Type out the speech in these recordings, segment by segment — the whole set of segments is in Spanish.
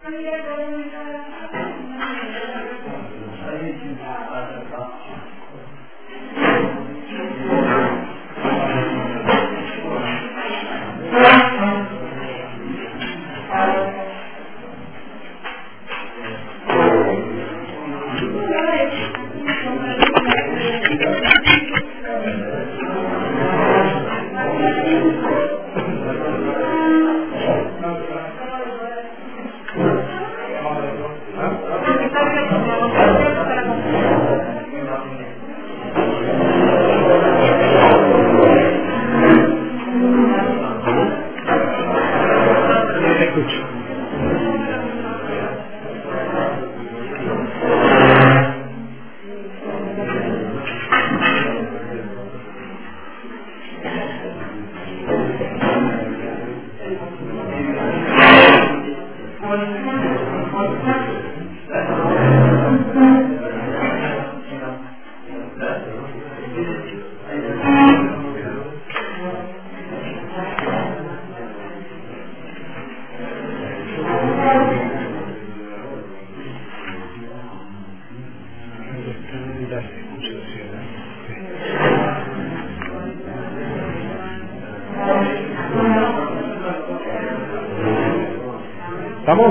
¿Estamos?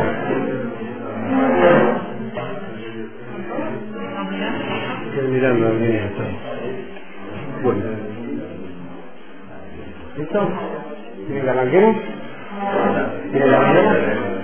Estoy mirando bien esto. Bueno. ¿Listo? ¿Quieren que arranquemos? ¿Quieren que arranquemos?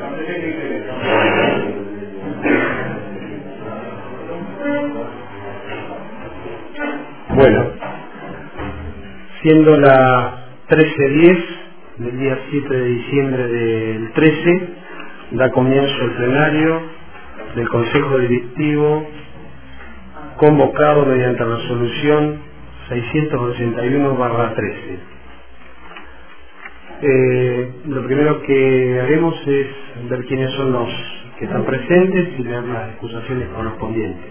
Bueno. Siendo las 13:10 del día 7 de diciembre del 13, da comienzo el plenario del Consejo Directivo convocado mediante resolución 681/13. Lo primero que haremos es ver quiénes son los que están presentes y leer las excusaciones correspondientes.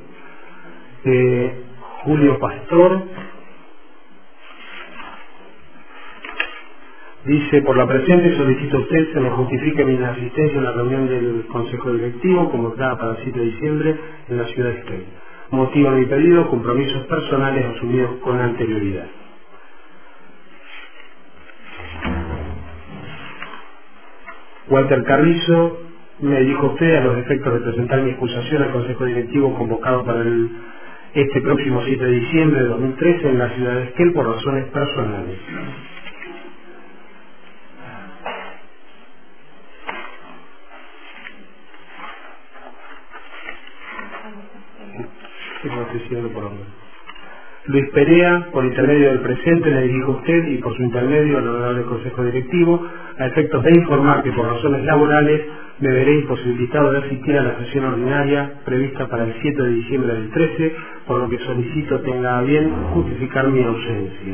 Julio Pastor dice: por la presente solicito a usted se me justifique mi inasistencia en la reunión del Consejo Directivo convocada para el 7 de diciembre en la ciudad de Esquel. Motivo de mi pedido: compromisos personales asumidos con anterioridad. Walter Carrizo: me dijo usted a los efectos de presentar mi excusación al Consejo Directivo convocado para este próximo 7 de diciembre de 2013 en la ciudad de Esquel por razones personales. Luis Perea: por intermedio del presente le dirijo a usted y por su intermedio al honorable Consejo Directivo a efectos de informar que por razones laborales me veré imposibilitado de asistir a la sesión ordinaria prevista para el 7 de diciembre del 13, por lo que solicito tenga a bien justificar mi ausencia.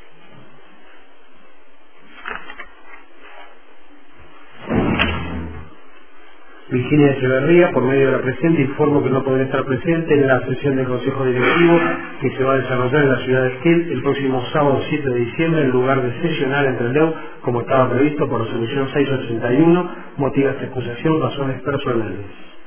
Virginia Echeverría: por medio de la presente informo que no podré estar presente en la sesión del Consejo Directivo que se va a desarrollar en la ciudad de Esquel el próximo sábado 7 de diciembre en lugar de sesionar entre el DEU como estaba previsto por resolución 681. Motiva esta excusación razones personales.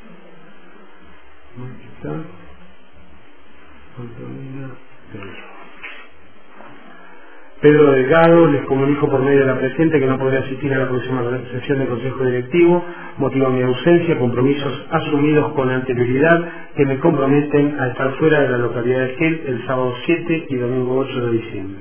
Pedro Delgado: les comunico por medio de la presente que no podré asistir a la próxima sesión del Consejo Directivo, motivo mi ausencia, compromisos asumidos con anterioridad que me comprometen a estar fuera de la localidad de Esquel el sábado 7 y domingo 8 de diciembre.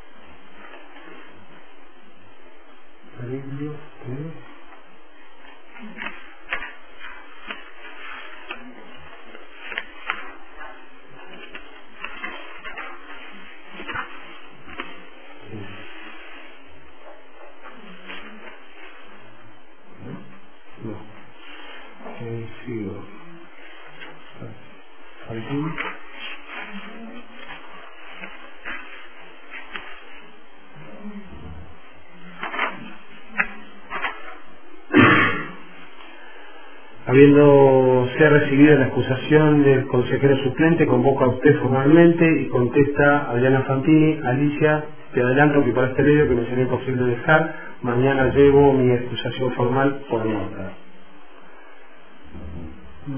Habiéndose recibido la excusación del consejero suplente, convoca a usted formalmente y contesta Adriana Fantini: Alicia, te adelanto que por este medio que me será imposible dejar, mañana llevo mi excusación formal por nota.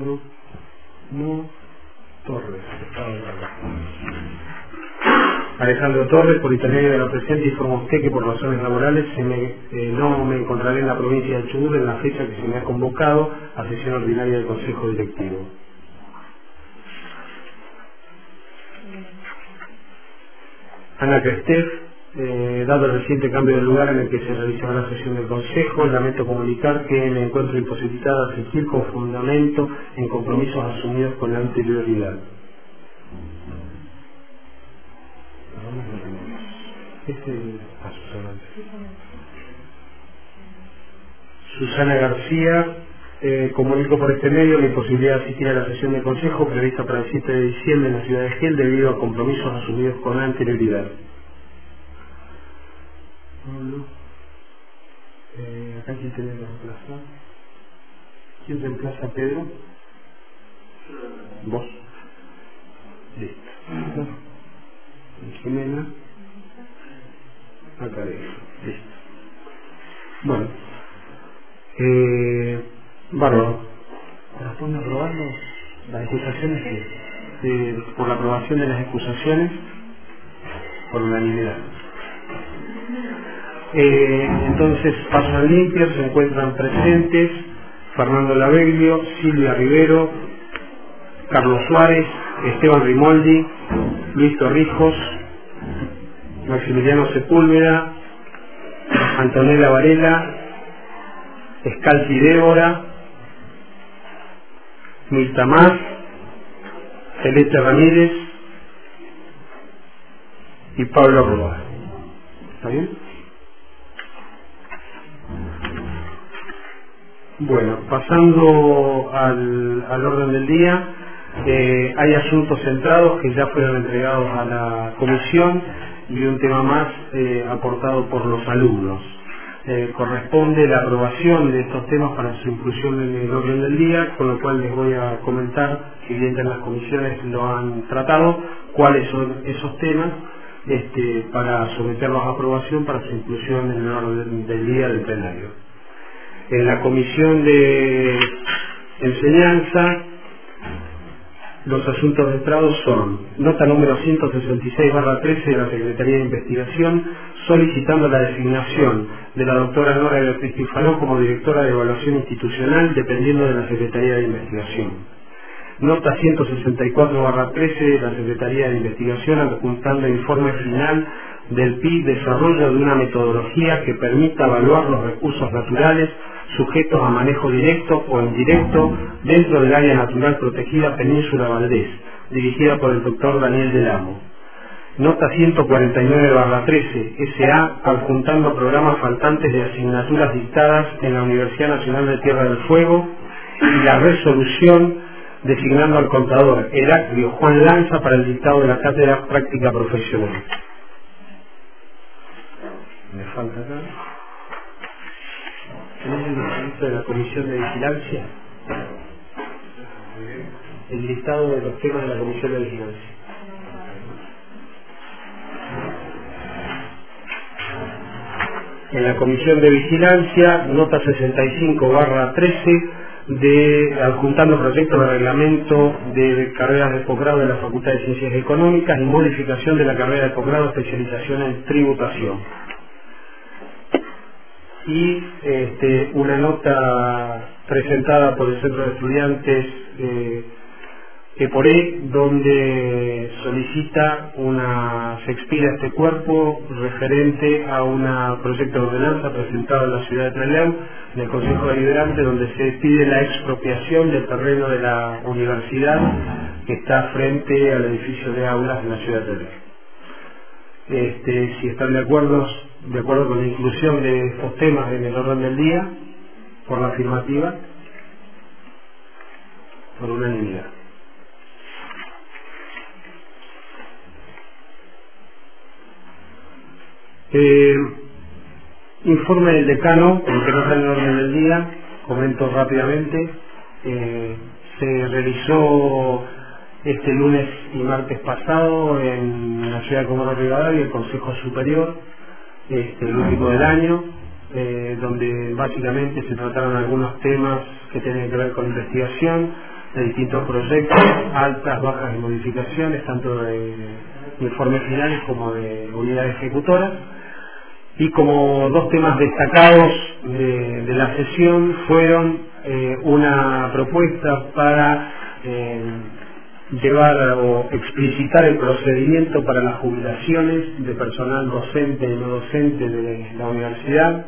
Alejandro Torres, por intermedio de la presente, informa usted que por razones laborales no me encontraré en la provincia de Chubut en la fecha que se me ha convocado a sesión ordinaria del Consejo Directivo. Ana Crestef, dado el reciente cambio de lugar en el que se realizará la sesión del Consejo, lamento comunicar que me encuentro imposibilitada a asistir con fundamento en compromisos asumidos con anterioridad. Susana García, comunico por este medio la imposibilidad de asistir a la sesión del Consejo prevista para el 7 de diciembre en la ciudad de Gel debido a compromisos asumidos con anterioridad. Acá quién tiene que reemplazar. ¿Quién reemplaza a Pedro? Vos. Listo. Jimena. Acá listo. Bueno. Bárbaro. ¿Corresponde aprobar las excusaciones? Por la aprobación de las excusaciones por unanimidad. Entonces, paso al limpio, se encuentran presentes Fernando Laveglio, Silvia Rivero, Carlos Suárez, Esteban Rimoldi, Luis Torrijos, Maximiliano Sepúlveda, Antonella Varela, Scalzi Débora, Mirta Más, Celeste Ramírez y Pablo Roa. ¿Está bien? Bueno, pasando al orden del día, hay asuntos centrados que ya fueron entregados a la comisión y un tema más aportado por los alumnos. Corresponde la aprobación de estos temas para su inclusión en el orden del día, con lo cual les voy a comentar, si bien ya las comisiones lo han tratado, cuáles son esos temas para someterlos a aprobación para su inclusión en el orden del día del plenario. En la comisión de enseñanza, los asuntos entrados son nota número 166/13 de la Secretaría de Investigación, solicitando la designación de la doctora Nora Beatriz Pifano como directora de Evaluación Institucional, dependiendo de la Secretaría de Investigación. Nota 164/13 de la Secretaría de Investigación, adjuntando informe final del PI, desarrollo de una metodología que permita evaluar los recursos naturales sujetos a manejo directo o indirecto dentro del área natural protegida Península Valdés, dirigida por el doctor Daniel Del Amo. Nota 149/13, SA, adjuntando programas faltantes de asignaturas dictadas en la Universidad Nacional de Tierra del Fuego, y la resolución designando al contador Heraclio Juan Lanza para el dictado de la cátedra práctica profesional. Me falta acá. ¿Tenés el listado de la Comisión de Vigilancia? El listado de los temas de la Comisión de Vigilancia. En la Comisión de Vigilancia, nota 65/13, adjuntando proyectos de reglamento de carreras de posgrado de la Facultad de Ciencias Económicas y modificación de la carrera de posgrado especialización en tributación. Y una nota presentada por el Centro de Estudiantes EPORE, donde solicita se expida este cuerpo referente a un proyecto de ordenanza presentado en la ciudad de Trelew, en el Consejo Deliberante, donde se pide la expropiación del terreno de la universidad que está frente al edificio de aulas de la ciudad de Trelew. Si están de acuerdo con la inclusión de estos temas en el orden del día, por la afirmativa, por unanimidad. Informe del decano, aunque no está en el orden del día, comento rápidamente. Se realizó este lunes y martes pasado en la ciudad de Comodoro Rivadavia el Consejo Superior, el último del año, donde básicamente se trataron algunos temas que tienen que ver con investigación de distintos proyectos, altas, bajas y modificaciones, tanto de informes finales como de unidades ejecutoras. Y como dos temas destacados de la sesión fueron una propuesta para llevar o explicitar el procedimiento para las jubilaciones de personal docente y no docente de la universidad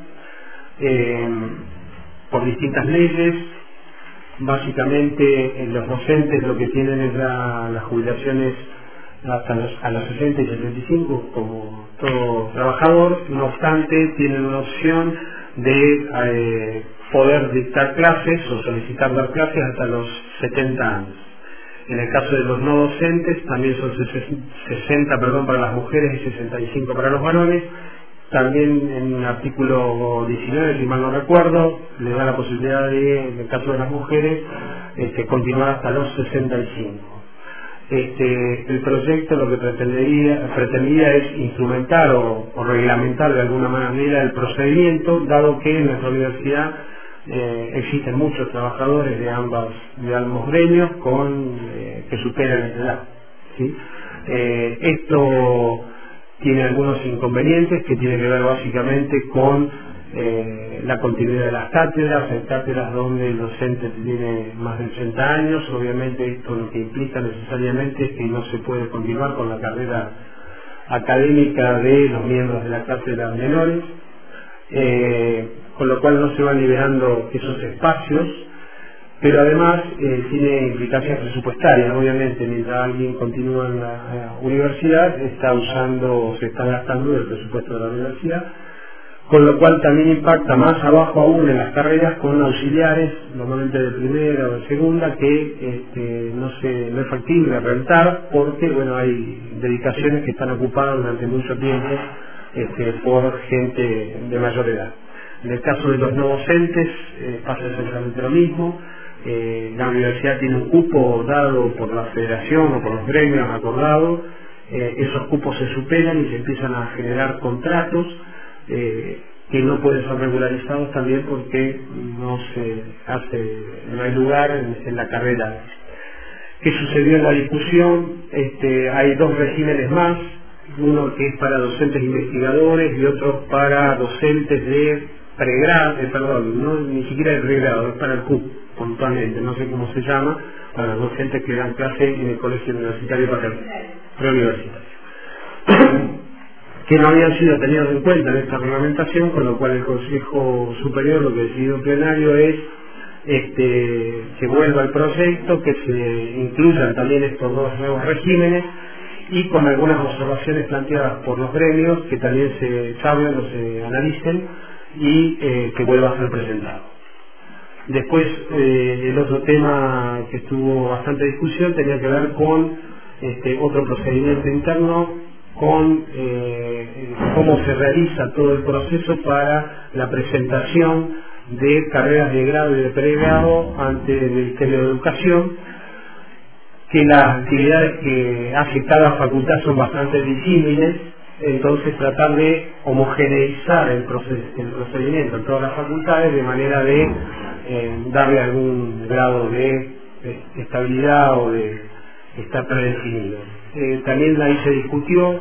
por distintas leyes. Básicamente los docentes lo que tienen es las jubilaciones a los 60 y 75 como todo trabajador. No obstante, tienen una opción de poder dictar clases o solicitar dar clases hasta los 70 años. En el caso de los no docentes también son 60 para las mujeres y 65 para los varones. También en el artículo 19, si mal no recuerdo, le da la posibilidad de, en el caso de las mujeres, continuar hasta los 65. El proyecto lo que pretendía es instrumentar o reglamentar de alguna manera el procedimiento, dado que en nuestra universidad existen muchos trabajadores de ambos gremios que superan esa edad, ¿sí? Esto tiene algunos inconvenientes que tienen que ver básicamente con la continuidad de las cátedras. Hay cátedras donde el docente tiene más de 80 años, obviamente esto lo que implica necesariamente es que no se puede continuar con la carrera académica de los miembros de la cátedra menores, con lo cual no se van liberando esos espacios, pero además tiene implicancias presupuestarias. Obviamente, mientras alguien continúa en la universidad, se está gastando del presupuesto de la universidad, con lo cual también impacta más abajo aún en las carreras con auxiliares, normalmente de primera o de segunda, que no es factible rentar porque hay dedicaciones que están ocupadas durante mucho tiempo por gente de mayor edad. En el caso de los no docentes pasa exactamente lo mismo. La universidad tiene un cupo dado por la federación o por los gremios acordados. Esos cupos se superan y se empiezan a generar contratos que no pueden ser regularizados también porque no hay lugar en la carrera. ¿Qué sucedió en la discusión? Hay dos regímenes más, uno que es para docentes investigadores y otro para docentes de pregrado, ni siquiera de pregrado, es para el CUP puntualmente, no sé cómo se llama, para los docentes que dan clase en el colegio universitario preuniversitario, que no habían sido tenidos en cuenta en esta reglamentación, con lo cual el Consejo Superior lo que decidió en plenario es que vuelva el proyecto, que se incluyan también estos dos nuevos regímenes y con algunas observaciones planteadas por los gremios que también se salven o se analicen y que vuelva a ser presentado. Después el otro tema que estuvo bastante discusión tenía que ver con otro procedimiento interno, con cómo se realiza todo el proceso para la presentación de carreras de grado y de pregrado ante el Ministerio de Educación, que las actividades que hace cada facultad son bastante disímiles. Entonces tratar de homogeneizar el procedimiento en todas las facultades de manera de darle algún grado de estabilidad o de estar predefinido. También ahí se discutió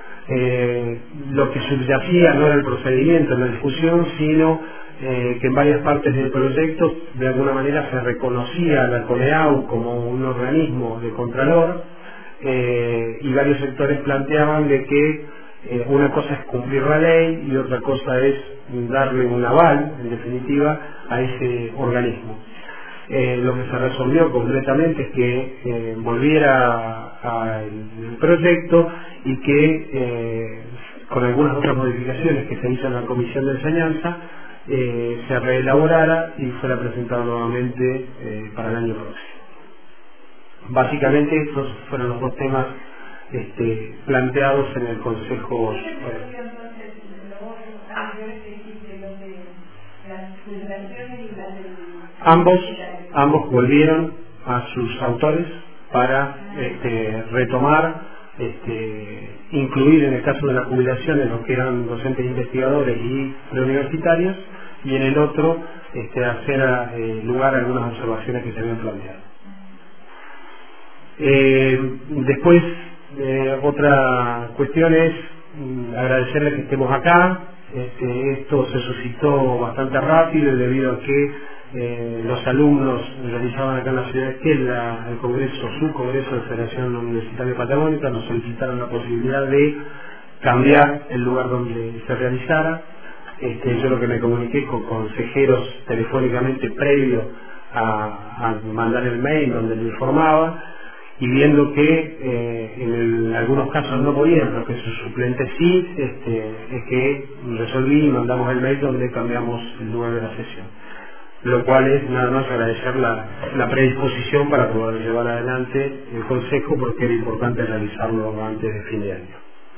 lo que subyacía no era el procedimiento en la discusión, sino que en varias partes del proyecto de alguna manera se reconocía a la CONEAU como un organismo de contralor, y varios sectores planteaban de que una cosa es cumplir la ley y otra cosa es darle un aval, en definitiva, a ese organismo. Lo que se resolvió concretamente es que volviera al proyecto y que con algunas otras modificaciones que se hizo en la Comisión de Enseñanza se reelaborara y fuera presentado nuevamente para el año próximo. Básicamente estos fueron los dos temas planteados en el Consejo. Ambos volvieron a sus autores para retomar, incluir en el caso de la jubilación en los que eran docentes investigadores y preuniversitarios, y en el otro hacer lugar a algunas observaciones que se habían planteado. Después, otra cuestión es agradecerles que estemos acá. Esto se suscitó bastante rápido debido a que los alumnos realizaban acá en la ciudad de Esquel el congreso, su congreso de Federación Universitaria Patagónica, nos solicitaron la posibilidad de cambiar el lugar donde se realizara. Yo lo que me comuniqué con consejeros telefónicamente previo a mandar el mail donde le informaba, y viendo que en algunos casos no podían, pero que sus suplentes sí, es que resolví y mandamos el mail donde cambiamos el lugar de la sesión. Lo cual es nada más agradecer la predisposición para poder llevar adelante el consejo, porque era importante realizarlo antes de fin de año.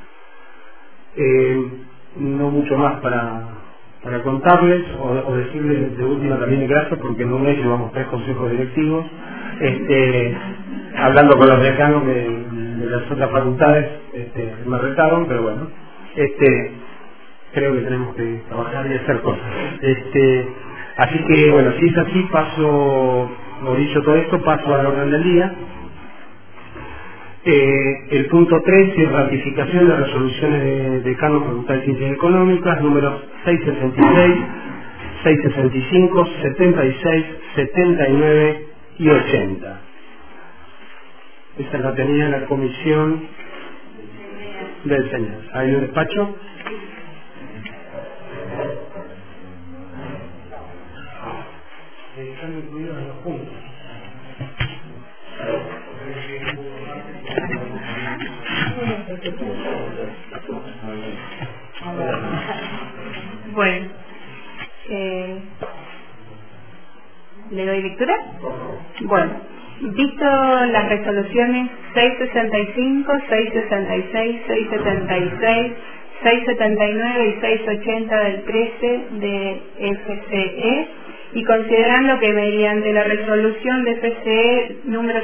No mucho más para contarles o decirles de última también gracias, porque en un mes llevamos 3 consejos directivos. Hablando con los decanos de las otras facultades, me retaron, pero bueno, creo que tenemos que trabajar y hacer cosas. Así que bueno, si es así, dicho todo esto, paso al orden del día. El punto 3 es ratificación de resoluciones de decanos Facultad de Ciencias Económicas, números 666, 665, 76, 79 y 80. Esa la tenía la comisión de enseñanza. ¿Hay un despacho? Están incluidos en los puntos. Bueno, ¿le doy lectura? Bueno, visto las resoluciones 665, 666, 676, 679 y 680 del 13 de FCE, y considerando que mediante la resolución de FCE número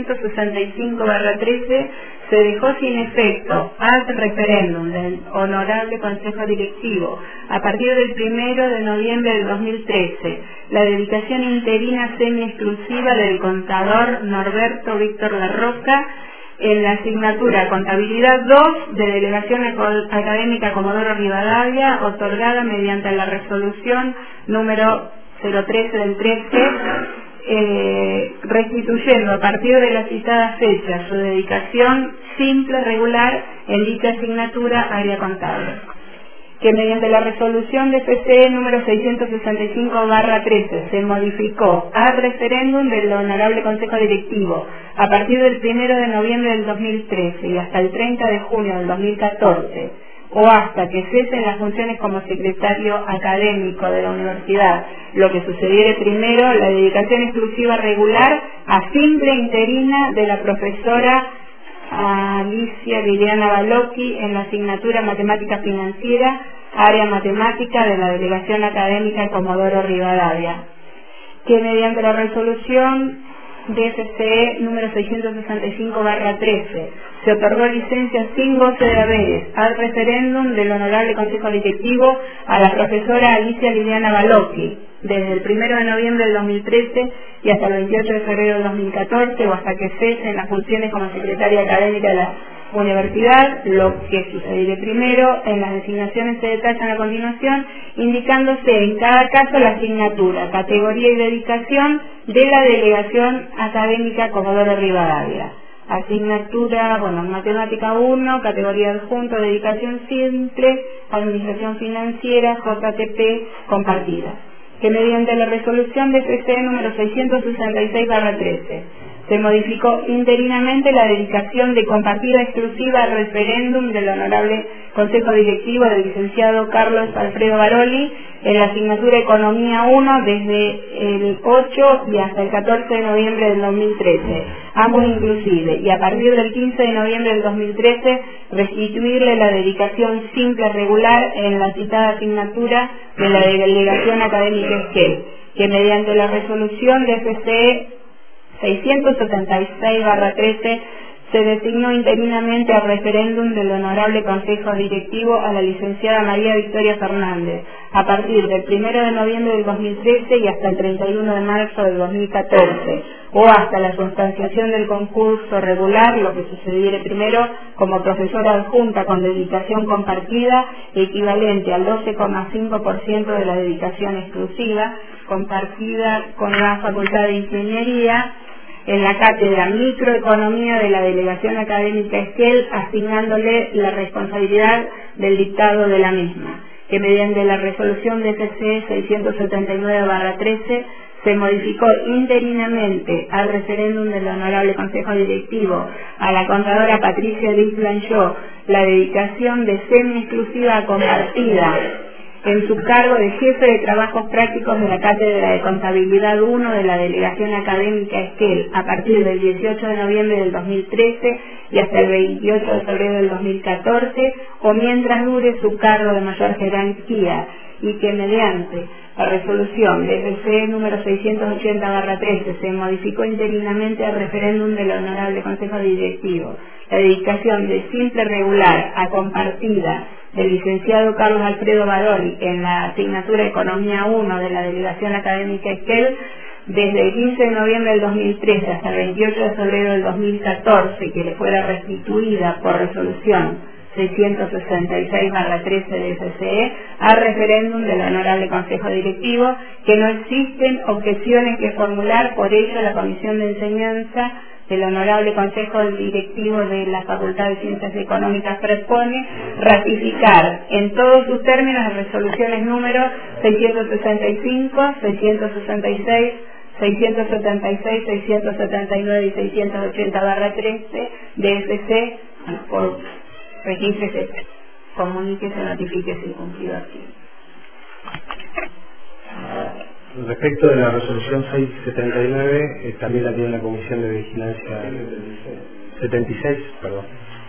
665/13 se dejó sin efecto ad referéndum del Honorable Consejo Directivo a partir del 1 de noviembre del 2013 la dedicación interina semi-exclusiva del contador Norberto Víctor Larroca en la asignatura Contabilidad 2 de Delegación Académica Comodoro Rivadavia, otorgada mediante la resolución número 013 del 13, restituyendo a partir de la citada fecha su dedicación simple regular en dicha asignatura área contable. Que mediante la resolución de FCE número 665/13 se modificó ad referéndum del Honorable Consejo Directivo a partir del 1 de noviembre del 2013 y hasta el 30 de junio del 2014, o hasta que cesen las funciones como secretario académico de la universidad, lo que sucediere primero, la dedicación exclusiva regular a simple interina de la profesora Alicia Liliana Balocchi en la asignatura Matemática Financiera, área matemática de la Delegación Académica Comodoro Rivadavia. Que mediante la resolución de FCE número 665/13 se otorgó licencia sin goce de haberes al referéndum del Honorable Consejo Directivo a la profesora Alicia Liliana Balocchi desde el 1 de noviembre del 2013 y hasta el 28 de febrero del 2014, o hasta que cesen las funciones como secretaria académica de la universidad, lo que sucederá primero. En las designaciones se detallan a continuación, indicándose en cada caso la asignatura, categoría y dedicación de la Delegación Académica Comodoro Rivadavia. Asignatura, Matemática 1, categoría adjunto, dedicación simple, Administración Financiera, JTP, compartida. Que mediante la resolución de FCE número 666/13 se modificó interinamente la dedicación de compartida exclusiva al referéndum del Honorable Consejo Directivo del licenciado Carlos Alfredo Baroli en la asignatura Economía 1 desde el 8 y hasta el 14 de noviembre del 2013, ambos inclusive, y a partir del 15 de noviembre del 2013 restituirle la dedicación simple regular en la citada asignatura de la Delegación Académica Esquel, que mediante la resolución de FCE 676/13 se designó interinamente al referéndum del Honorable Consejo Directivo a la licenciada María Victoria Fernández, a partir del 1 de noviembre del 2013 y hasta el 31 de marzo del 2014, o hasta la sustanciación del concurso regular, lo que sucediere primero, como profesora adjunta con dedicación compartida, equivalente al 12,5% de la dedicación exclusiva, compartida con la Facultad de Ingeniería, en la cátedra Microeconomía de la Delegación Académica Esquel, asignándole la responsabilidad del dictado de la misma, que mediante la resolución de DFC 679/13 se modificó interinamente al referéndum del Honorable Consejo Directivo a la contadora Patricia Díaz Blanchot la dedicación de semi-exclusiva a compartida en su cargo de jefe de trabajos prácticos de la Cátedra de Contabilidad 1 de la Delegación Académica Esquel a partir del 18 de noviembre del 2013 y hasta el 28 de febrero del 2014, o mientras dure su cargo de mayor jerarquía, y que mediante la resolución DFC número 680/13 se modificó interinamente al referéndum del Honorable Consejo Directivo la dedicación de simple regular a compartida del licenciado Carlos Alfredo Baroli en la asignatura Economía 1 de la Delegación Académica Esquel desde el 15 de noviembre del 2013 hasta el 28 de febrero del 2014, que le fuera restituida por resolución 666/13 de FCE al referéndum del Honorable Consejo Directivo, que no existen objeciones que formular, por ello la Comisión de Enseñanza del Honorable Consejo Directivo de la Facultad de Ciencias Económicas propone ratificar en todos sus términos las resoluciones número 665, 666, 676, 679 y 680/13 de FC, por regístrese, comuníquese, notifíquese y cumplido así. Respecto de la resolución 679, también la tiene la Comisión de Vigilancia 76, perdón.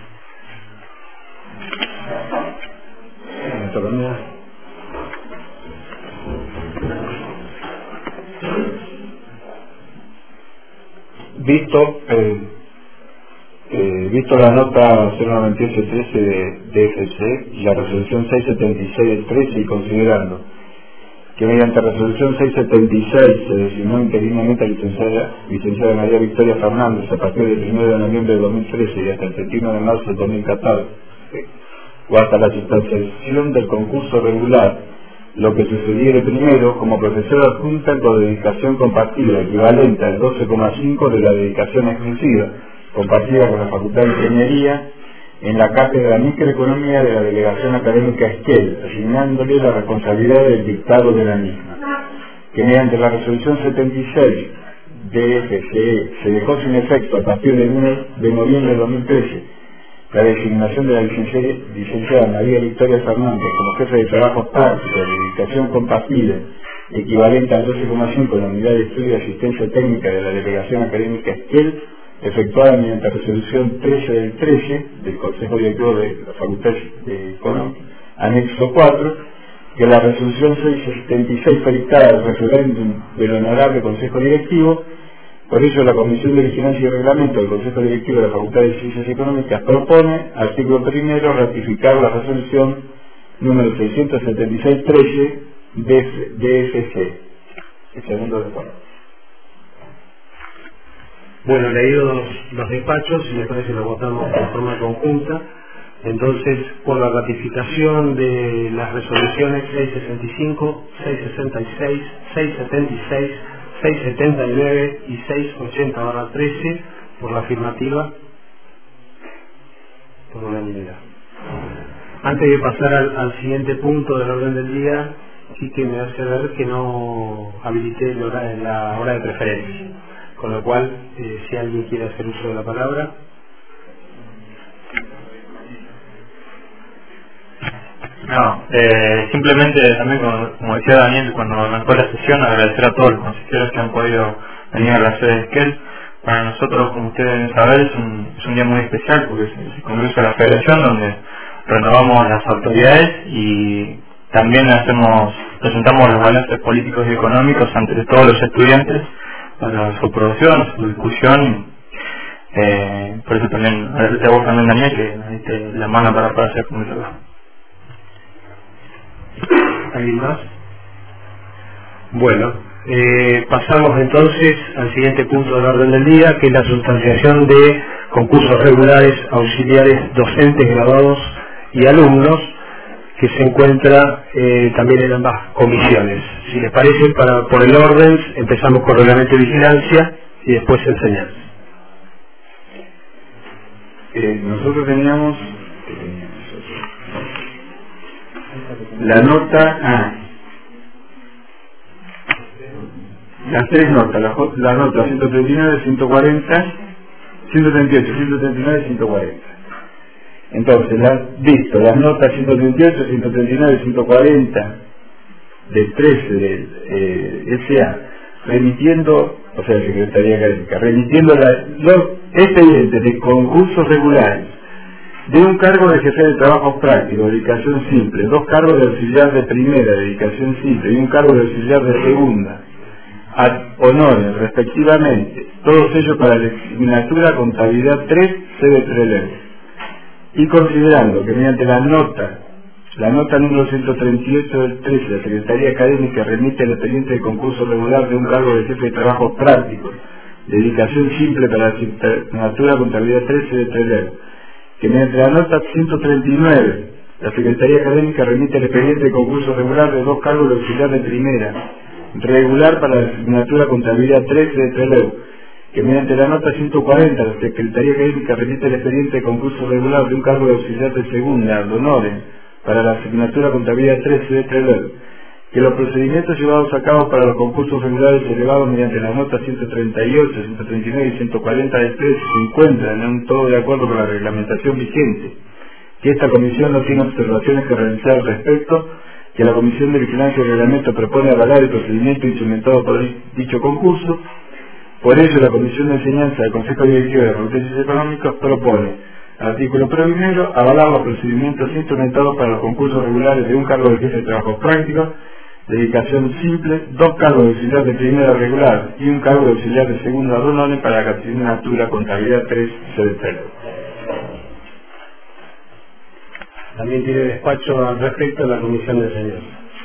Visto la nota 098-13 de DFC y la resolución 676 del 13, y considerando que mediante resolución 676 se designó interinamente a licenciada María Victoria Fernández a partir del 1 de noviembre de 2013 y hasta el 31 de marzo de 2014, o hasta la sustanciación del concurso regular, lo que sucediere primero, como profesora adjunta con dedicación compartida, equivalente al 12,5% de la dedicación exclusiva, compartida con la Facultad de Ingeniería, en la Cátedra Microeconomía de la Delegación Académica Esquel, asignándole la responsabilidad del dictado de la misma, que mediante la resolución 76 de FCE se dejó sin efecto a partir del 1 de noviembre de 2013 la designación de la licenciada María Victoria Fernández como jefe de trabajos prácticos de dedicación compartida, equivalente al 12,5% de la unidad de estudio y asistencia técnica de la Delegación Académica Esquel, efectuada mediante resolución 13 del 13 del Consejo Directivo de la Facultad de Económica, anexo 4, que la resolución 676 fue dictada al referéndum del Honorable Consejo Directivo. Por ello, la Comisión de Vigilancia y Reglamento del Consejo Directivo de la Facultad de Ciencias Económicas propone, artículo primero, ratificar la resolución número 676-13 de DFC. El segundo de acuerdo. Bueno, leídos los despachos, si les parece lo votamos de forma conjunta. Entonces, por la ratificación de las resoluciones 665, 666, 676, 679 y 680/13, por la afirmativa, por unanimidad. Antes de pasar al siguiente punto del orden del día, sí que me hace ver que no habilité la hora de preferencia. Con lo cual, si alguien quiere hacer uso de la palabra. No, simplemente también, como decía Daniel cuando arrancó la sesión, agradecer a todos los consejeros que han podido venir a la sede de Esquel. Para nosotros, como ustedes deben saber, es un día muy especial porque es el Congreso de la Federación, donde renovamos las autoridades y también presentamos los balances políticos y económicos ante todos los estudiantes para su aprobación, su discusión. Por eso también agradecerte a vos también, Daniel, que me diste la mano para poder hacer con mi trabajo. ¿Alguien más? Bueno, Pasamos entonces al siguiente punto del orden del día, que es la sustanciación de concursos regulares auxiliares docentes, graduados y alumnos, que se encuentra también en ambas comisiones. Si les parece, por el orden, empezamos con reglamento de vigilancia y después enseñanza. Nosotros teníamos la nota las tres notas, la nota 139, 140, 138, 139 y 140. Entonces, las notas 138, 139 y 140 del 13 del SA, remitiendo, o sea, Secretaría Académica, remitiendo expedientes de concursos regulares de un cargo de jefe de trabajos prácticos, dedicación simple, 2 cargos de auxiliar de primera, dedicación simple, y un cargo de auxiliar de segunda, ad honorem, respectivamente, todos ellos para la asignatura Contabilidad 3, sede Trelew. Y considerando que mediante la nota número 138 del 13, la Secretaría Académica remite el expediente de concurso regular de un cargo de jefe de trabajos prácticos, dedicación simple para la asignatura Contabilidad 3, sede Trelew, que mediante la nota 139, la Secretaría Académica remite el expediente de concurso regular de 2 cargos de auxiliar de primera, regular para la asignatura Contabilidad 13 de Trelew, que mediante la nota 140 la Secretaría Académica remite el expediente de concurso regular de un cargo de auxiliar de segunda, ad honorem, para la asignatura Contabilidad 13 de Trelew, que los procedimientos llevados a cabo para los concursos regulares elevados mediante la nota 138, 139 y 140 del 13 se encuentran en todo de acuerdo con la reglamentación vigente, que esta comisión no tiene observaciones que realizar al respecto, que la Comisión de Vigilancia y Reglamento propone avalar el procedimiento instrumentado por dicho concurso. Por ello, la Comisión de Enseñanza del Consejo Directivo de la Facultad de Ciencias Económicas propone, artículo primero, avalar los procedimientos instrumentados para los concursos regulares de un cargo de jefe de trabajos prácticos, dedicación simple, 2 cargos de auxiliar de primera regular y un cargo de auxiliar de segunda ad honorem para la asignatura Contabilidad 3, sede Trelew. También tiene despacho al respecto de la Comisión de Enseñanza.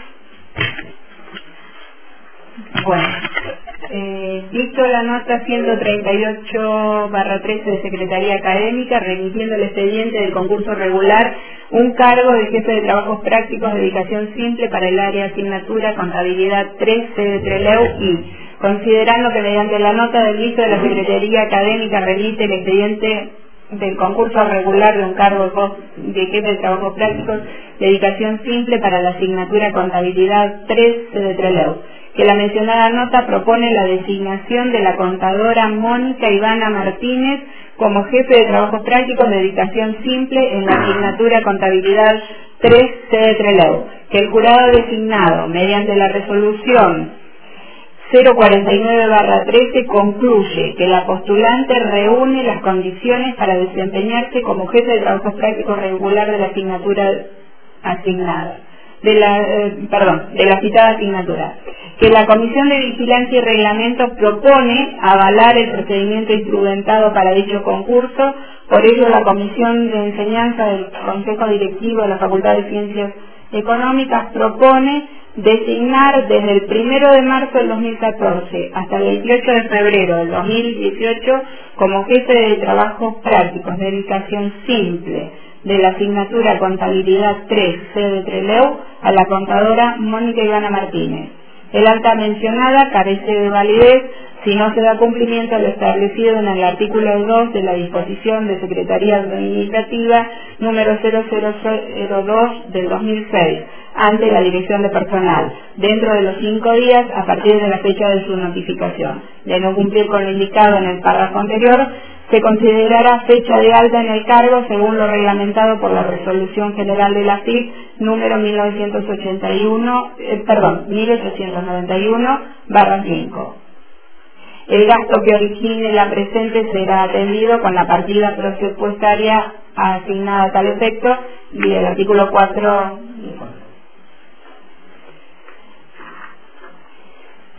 Bueno, dicto la nota 138/13 de Secretaría Académica, remitiendo el expediente del concurso regular, un cargo de jefe de trabajos prácticos, dedicación simple para el área asignatura Contabilidad 3, sede Trelew, y considerando que mediante la nota del dicto de la Secretaría Académica remite el expediente del concurso regular de un cargo de jefe de trabajos prácticos, dedicación simple para la asignatura Contabilidad 3, sede Trelew, que la mencionada nota propone la designación de la contadora Mónica Ivana Martínez como jefe de trabajos prácticos de dedicación simple en la asignatura Contabilidad 3, sede Trelew, que el jurado designado mediante la resolución 049/13 concluye que la postulante reúne las condiciones para desempeñarse como jefe de trabajos prácticos regular de la asignatura asignada, de la citada asignatura, que la Comisión de Vigilancia y Reglamento propone avalar el procedimiento instrumentado para dicho concurso. Por ello, la Comisión de Enseñanza del Consejo Directivo de la Facultad de Ciencias Económicas propone designar desde el 1 de marzo del 2014 hasta el 28 de febrero del 2018 como jefe de trabajos prácticos de dedicación simple de la asignatura Contabilidad 3, sede Trelew, a la contadora Mónica Ivana Martínez. El alta mencionada carece de validez si no se da cumplimiento a lo establecido en el artículo 2 de la disposición de Secretaría Administrativa número 0002 del 2006, ante la Dirección de Personal, dentro de los 5 días a partir de la fecha de su notificación. De no cumplir con lo indicado en el párrafo anterior, se considerará fecha de alta en el cargo según lo reglamentado por la Resolución General de la FIP número 1891/5. El gasto que origine la presente será atendido con la partida presupuestaria asignada a tal efecto, y el artículo 4.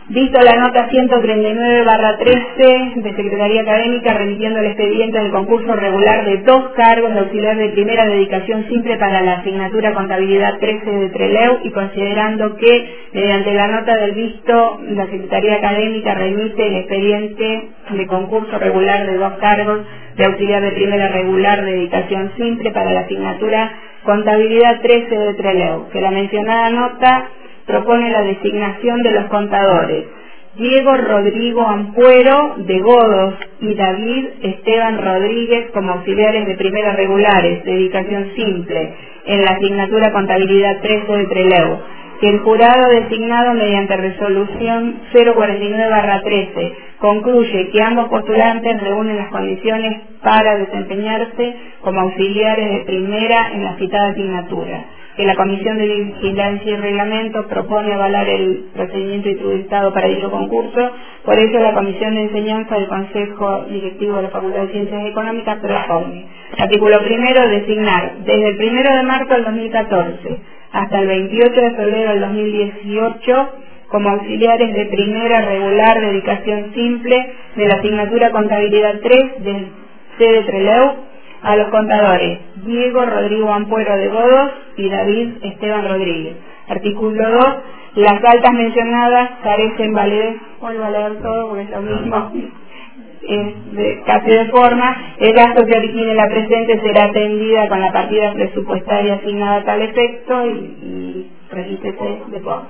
Visto la nota 139/13 de Secretaría Académica remitiendo el expediente del concurso regular de 2 cargos de auxiliar de primera dedicación simple para la asignatura Contabilidad 13 de Trelew y considerando que mediante la nota del visto la Secretaría Académica remite el expediente de concurso regular de 2 cargos de auxiliar de primera regular de dedicación simple para la asignatura Contabilidad 13 de Trelew, que la mencionada nota propone la designación de los contadores Diego Rodrigo Ampuero de Godos y David Esteban Rodríguez como auxiliares de primera regulares, dedicación simple, en la asignatura Contabilidad 13 de Trelew, que el jurado designado mediante resolución 049/13 concluye que ambos postulantes reúnen las condiciones para desempeñarse como auxiliares de primera en la citada asignatura, que la Comisión de Vigilancia y Reglamento propone avalar el procedimiento introducido para dicho concurso. Por ello, la Comisión de Enseñanza del Consejo Directivo de la Facultad de Ciencias Económicas propone: artículo primero, designar desde el 1 de marzo del 2014 hasta el 28 de febrero del 2018 como auxiliares de primera regular dedicación simple de la asignatura Contabilidad 3 del C de Trelew a los contadores Diego Rodrigo Ampuero de Godos y David Esteban Rodríguez. Artículo 2. Las altas mencionadas carecen validez. Vuelvo a leer todo porque es lo mismo. Casi de forma, el gasto que origine la presente será atendida con la partida presupuestaria asignada a tal efecto y regístrese de forma.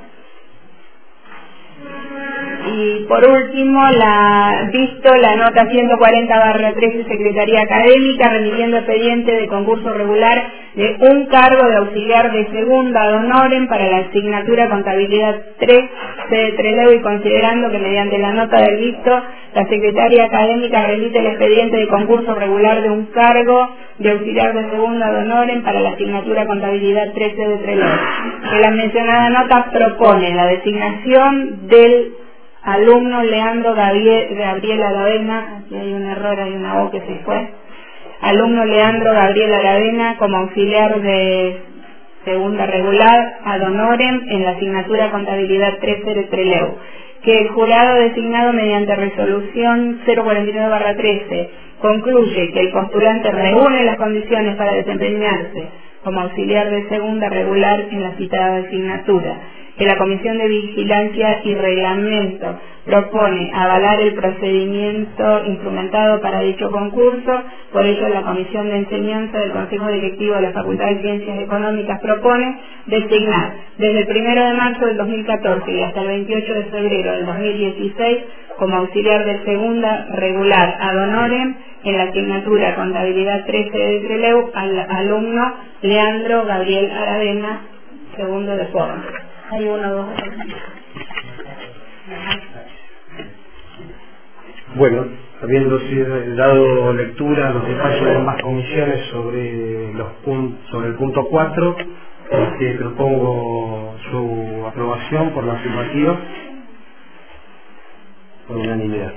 Y por último, visto la nota 140/13 Secretaría Académica remitiendo expediente de concurso regular de un cargo de auxiliar de segunda ad honorem para la asignatura Contabilidad 3 de Trelew y considerando que mediante la nota del visto la Secretaría Académica remite el expediente de concurso regular de un cargo de auxiliar de segunda ad honorem para la asignatura Contabilidad 13 de Trelew, que la mencionada nota propone la designación del alumno Leandro Gabriel Aravena, aquí hay un error, hay una O que se fue, alumno Leandro Gabriel Aravena como auxiliar de segunda regular ad honorem en la asignatura Contabilidad 13 de Trelew, que el jurado designado mediante resolución 049/13 concluye que el postulante reúne las condiciones para desempeñarse como auxiliar de segunda regular en la citada asignatura, que la Comisión de Vigilancia y Reglamento propone avalar el procedimiento instrumentado para dicho concurso. Por ello, la Comisión de Enseñanza del Consejo Directivo de la Facultad de Ciencias Económicas propone designar desde el 1 de marzo del 2014 y hasta el 28 de febrero del 2016 como auxiliar de segunda regular ad honorem en la asignatura Contabilidad 13 de Trelew al alumno Leandro Gabriel Aravena, segundo de forma. Hay 1, 2, 3. Bueno, habiendo dado lectura a los detalles de ambas comisiones sobre el punto 4, propongo su aprobación por la afirmativa por unanimidad.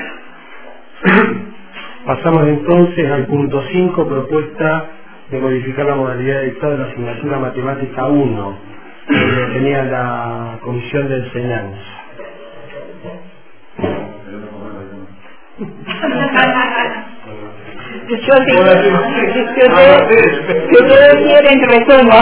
Pasamos entonces al punto 5, propuesta de modificar la modalidad de dictado de la asignatura Matemática 1. Que tenía la Comisión de Enseñanza. Si ustedes quieren, resumo.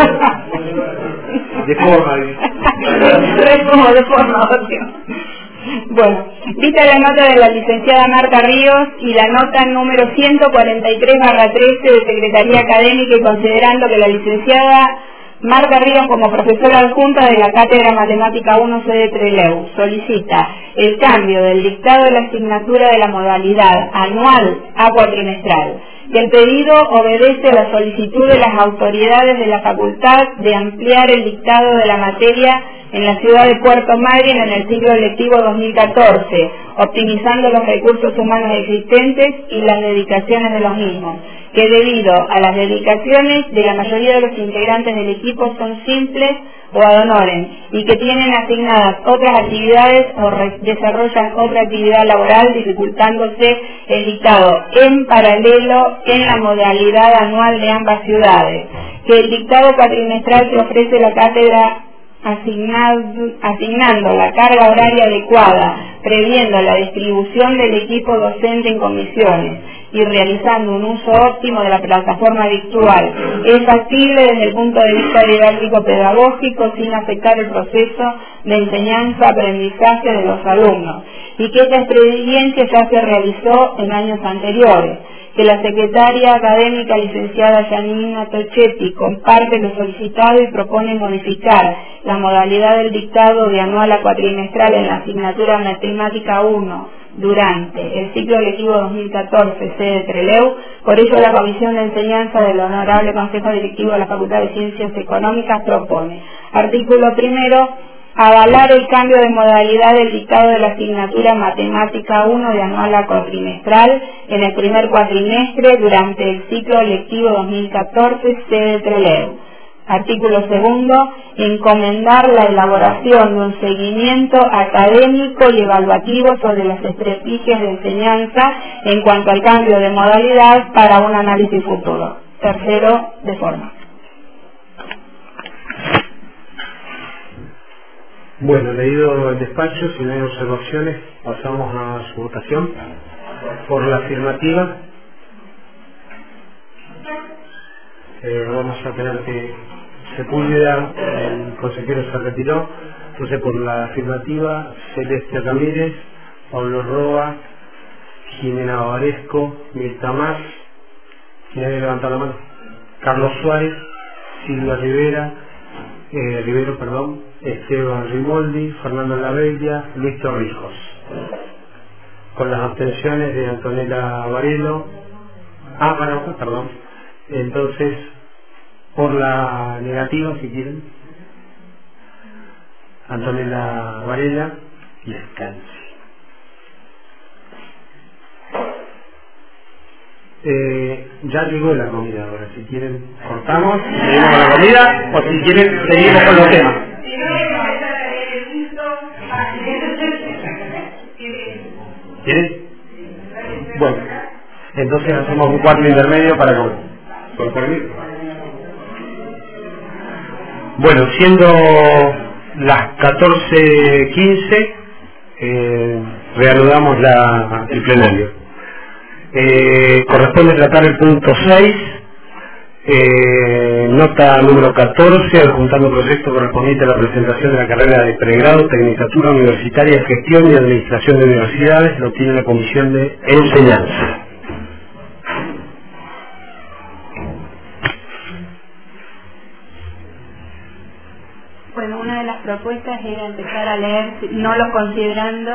De forma. Resumo de forma. Bueno, vista la nota de la licenciada Marta Ríos y la nota número 143/13 de Secretaría Académica y considerando que la licenciada Marta Ríos, como profesora adjunta de la Cátedra Matemática 1 sede Trelew, solicita el cambio del dictado de la asignatura de la modalidad anual a cuatrimestral. Y el pedido obedece a la solicitud de las autoridades de la facultad de ampliar el dictado de la materia en la ciudad de Puerto Madryn en el ciclo lectivo 2014, optimizando los recursos humanos existentes y las dedicaciones de los mismos, que debido a las dedicaciones de la mayoría de los integrantes del equipo son simples o ad honorem y que tienen asignadas otras actividades o desarrollan otra actividad laboral, dificultándose el dictado en paralelo en la modalidad anual de ambas ciudades, que el dictado cuatrimestral que ofrece la cátedra asignando la carga horaria adecuada, previendo la distribución del equipo docente en comisiones y realizando un uso óptimo de la plataforma virtual, es factible desde el punto de vista didáctico-pedagógico sin afectar el proceso de enseñanza-aprendizaje de los alumnos, y que esta experiencia ya se realizó en años anteriores, que la secretaria académica licenciada Janina Tochetti comparte lo solicitado y propone modificar la modalidad del dictado de anual a cuatrimestral en la asignatura Matemática 1 durante el ciclo lectivo 2014 sede Trelew. Por ello, la Comisión de Enseñanza del Honorable Consejo Directivo de la Facultad de Ciencias Económicas propone: artículo primero, avalar el cambio de modalidad del dictado de la asignatura Matemática 1 de anual a cuatrimestral en el primer cuatrimestre durante el ciclo lectivo 2014 sede Trelew. Artículo segundo, encomendar la elaboración de un seguimiento académico y evaluativo sobre las estrategias de enseñanza en cuanto al cambio de modalidad para un análisis futuro. Tercero, de forma. Bueno, leído el despacho, si no hay observaciones, pasamos a su votación. Por la afirmativa, vamos a tener que Sepúlveda, el consejero se retiró, entonces por la afirmativa, Celeste Ramírez, Pablo Roa, Jimena Bavaresco, Mirta Más, ¿quién había levantado la mano? Carlos Suárez, Silvia Rivero, Esteban Rimoldi, Fernando Laveglia, Luis Torrijos. Con las abstenciones de Antonella Varelo. Entonces, por la negativa, si quieren, Antonella Varela y Escanzi. Ya llegó la comida ahora, si quieren cortamos, seguimos con la comida, o si quieren seguimos con los temas. ¿Quieren? Bueno, entonces hacemos un cuarto intermedio para comer. Bueno, siendo las 14:15, reanudamos el plenario. Corresponde tratar el punto 6, nota número 14, adjuntando proyecto correspondiente a la presentación de la carrera de pregrado, Tecnicatura Universitaria, Gestión y Administración de Universidades, lo tiene la Comisión de Enseñanza. Bueno, una de las propuestas era empezar a leer, no lo considerando.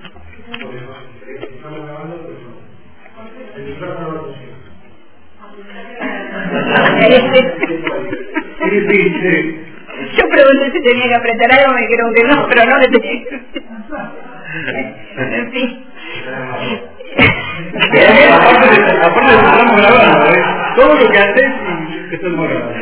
Yo pregunté si tenía que apretar algo, me dijeron que no, pero no le tenía que... En fin. Aparte estamos grabando, todo lo que haces estamos grabando.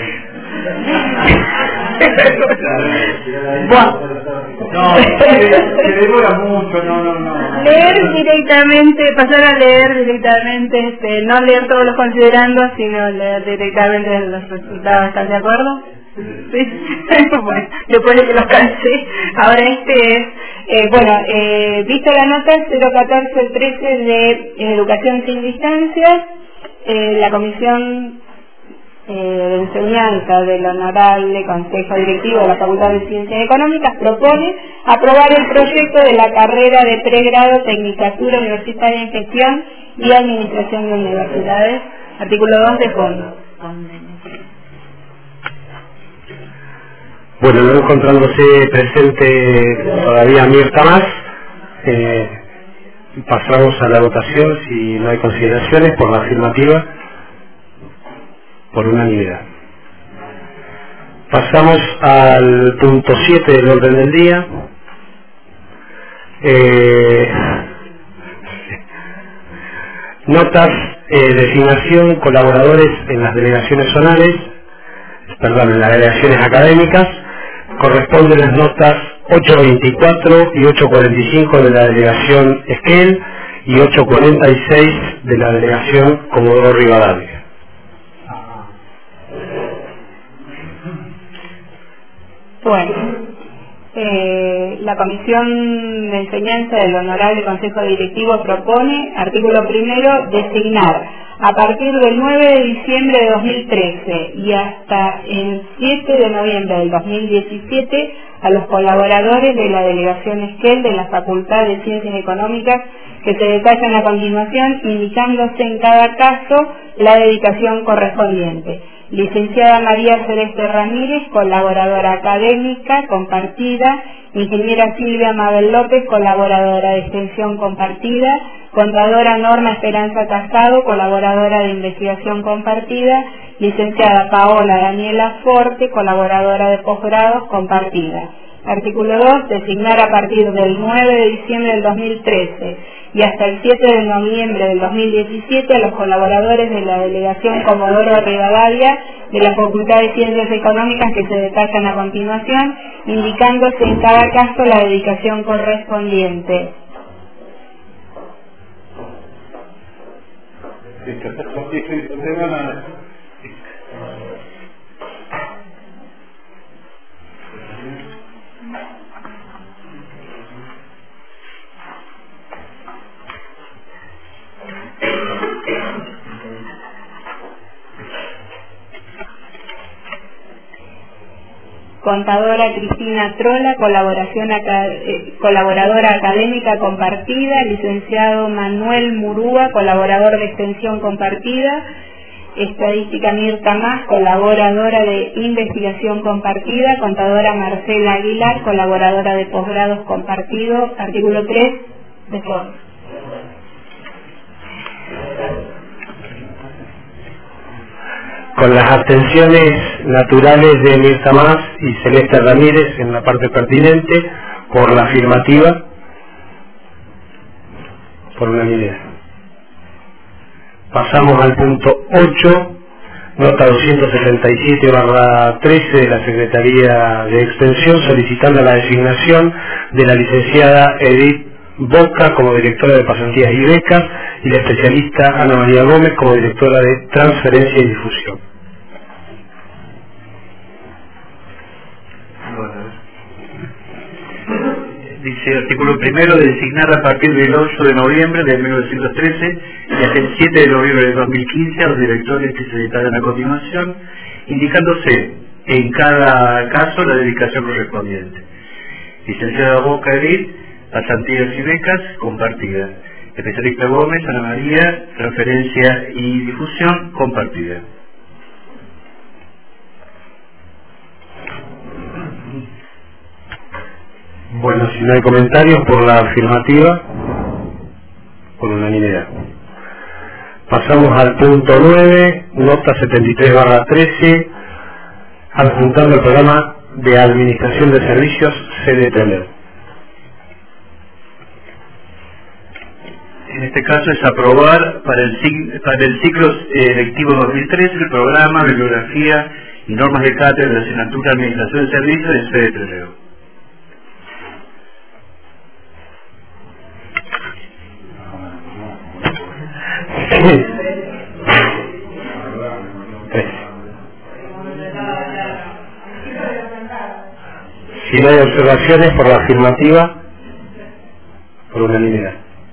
No, se demora mucho, no. Leer directamente, pasar a leer directamente, no leer todos los considerandos, sino leer directamente los resultados. ¿Estás de acuerdo? Sí. Bueno, después de que los cansé, ahora vista la nota 014-13 de Educación sin Distancias, la Comisión de Enseñanza del Honorable Consejo Directivo de la Facultad de Ciencias Económicas propone aprobar el proyecto de la carrera de pregrado Tecnicatura Universitaria en Gestión y Administración de Universidades, artículo 2 de fondo. Bueno, no encontrándose presente todavía Mirta Más, pasamos a la votación si no hay consideraciones por la afirmativa. Por unanimidad. Pasamos al punto 7 del orden del día. Notas, designación, colaboradores en las delegaciones zonales, en las delegaciones académicas. Corresponden las notas 824 y 845 de la delegación Esquel y 846 de la delegación Comodoro Rivadavia. Bueno, La Comisión de Enseñanza del Honorable Consejo Directivo propone, artículo primero, designar a partir del 9 de diciembre de 2013 y hasta el 7 de noviembre del 2017 a los colaboradores de la Delegación Esquel de la Facultad de Ciencias Económicas, que se detallan a continuación, indicándose en cada caso la dedicación correspondiente. Licenciada María Celeste Ramírez, colaboradora académica compartida. Ingeniera Silvia Mabel López, colaboradora de extensión compartida. Contadora Norma Esperanza Casado, colaboradora de investigación compartida. Licenciada Paola Daniela Forte, colaboradora de posgrados compartida. Artículo 2. Designar a partir del 9 de diciembre del 2013 y hasta el 7 de noviembre del 2017 a los colaboradores de la Delegación Comodoro Rivadavia de la Facultad de Ciencias Económicas, que se detallan a continuación, indicándose en cada caso la dedicación correspondiente. Contadora Cristina Trola, colaboradora académica compartida. Licenciado Manuel Murúa, colaborador de extensión compartida. Estadística Mirta Más, colaboradora de investigación compartida. Contadora Marcela Aguilar, colaboradora de posgrados compartido. Artículo 3, de forma. Con las abstenciones naturales de Mirta Más y Celeste Ramírez en la parte pertinente, por la afirmativa, por unanimidad. Pasamos al punto 8, nota 277/13 de la Secretaría de Extensión, solicitando la designación de la licenciada Edith Boca como directora de pasantías y becas y la especialista Ana María Gómez como directora de transferencia y difusión. Dice artículo primero, de designar a partir del 8 de noviembre de 1913 y hasta el 7 de noviembre de 2015 a los directores que se detallan a continuación, indicándose en cada caso la dedicación correspondiente. Licenciada Boca Edith, pasantías y becas compartidas. Especialista Gómez, Ana María, transferencia y difusión compartida. Bueno, si no hay comentarios, por la afirmativa, por unanimidad. Pasamos al punto 9, nota 73/13, adjuntando el programa de Administración de Servicios CDTL. En este caso es aprobar para el ciclo lectivo 2013 el programa, bibliografía y normas de cátedra de la asignatura Administración de Servicios de CDTL. Si no hay observaciones, por la afirmativa, por unanimidad.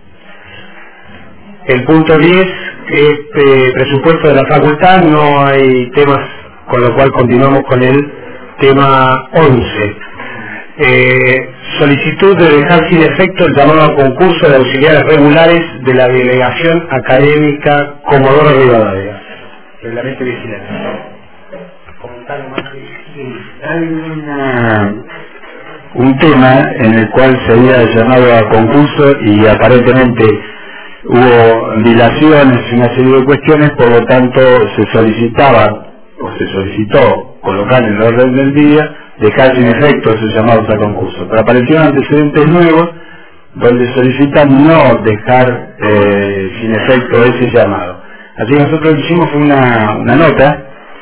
El punto 10, presupuesto de la facultad, no hay temas, con lo cual continuamos con el tema 11. Solicitud de dejar sin efecto el llamado a concurso de auxiliares regulares de la Delegación Académica Comodoro Rivadavia. Reglamento de vigilancia. Hay un tema en el cual se había llamado a concurso y aparentemente hubo dilaciones y una serie de cuestiones, por lo tanto se solicitó colocar en el orden del día dejar sin efecto esos llamados a concurso. Pero aparecieron antecedentes nuevos donde solicitan no dejar sin efecto ese llamado. Así que nosotros hicimos una nota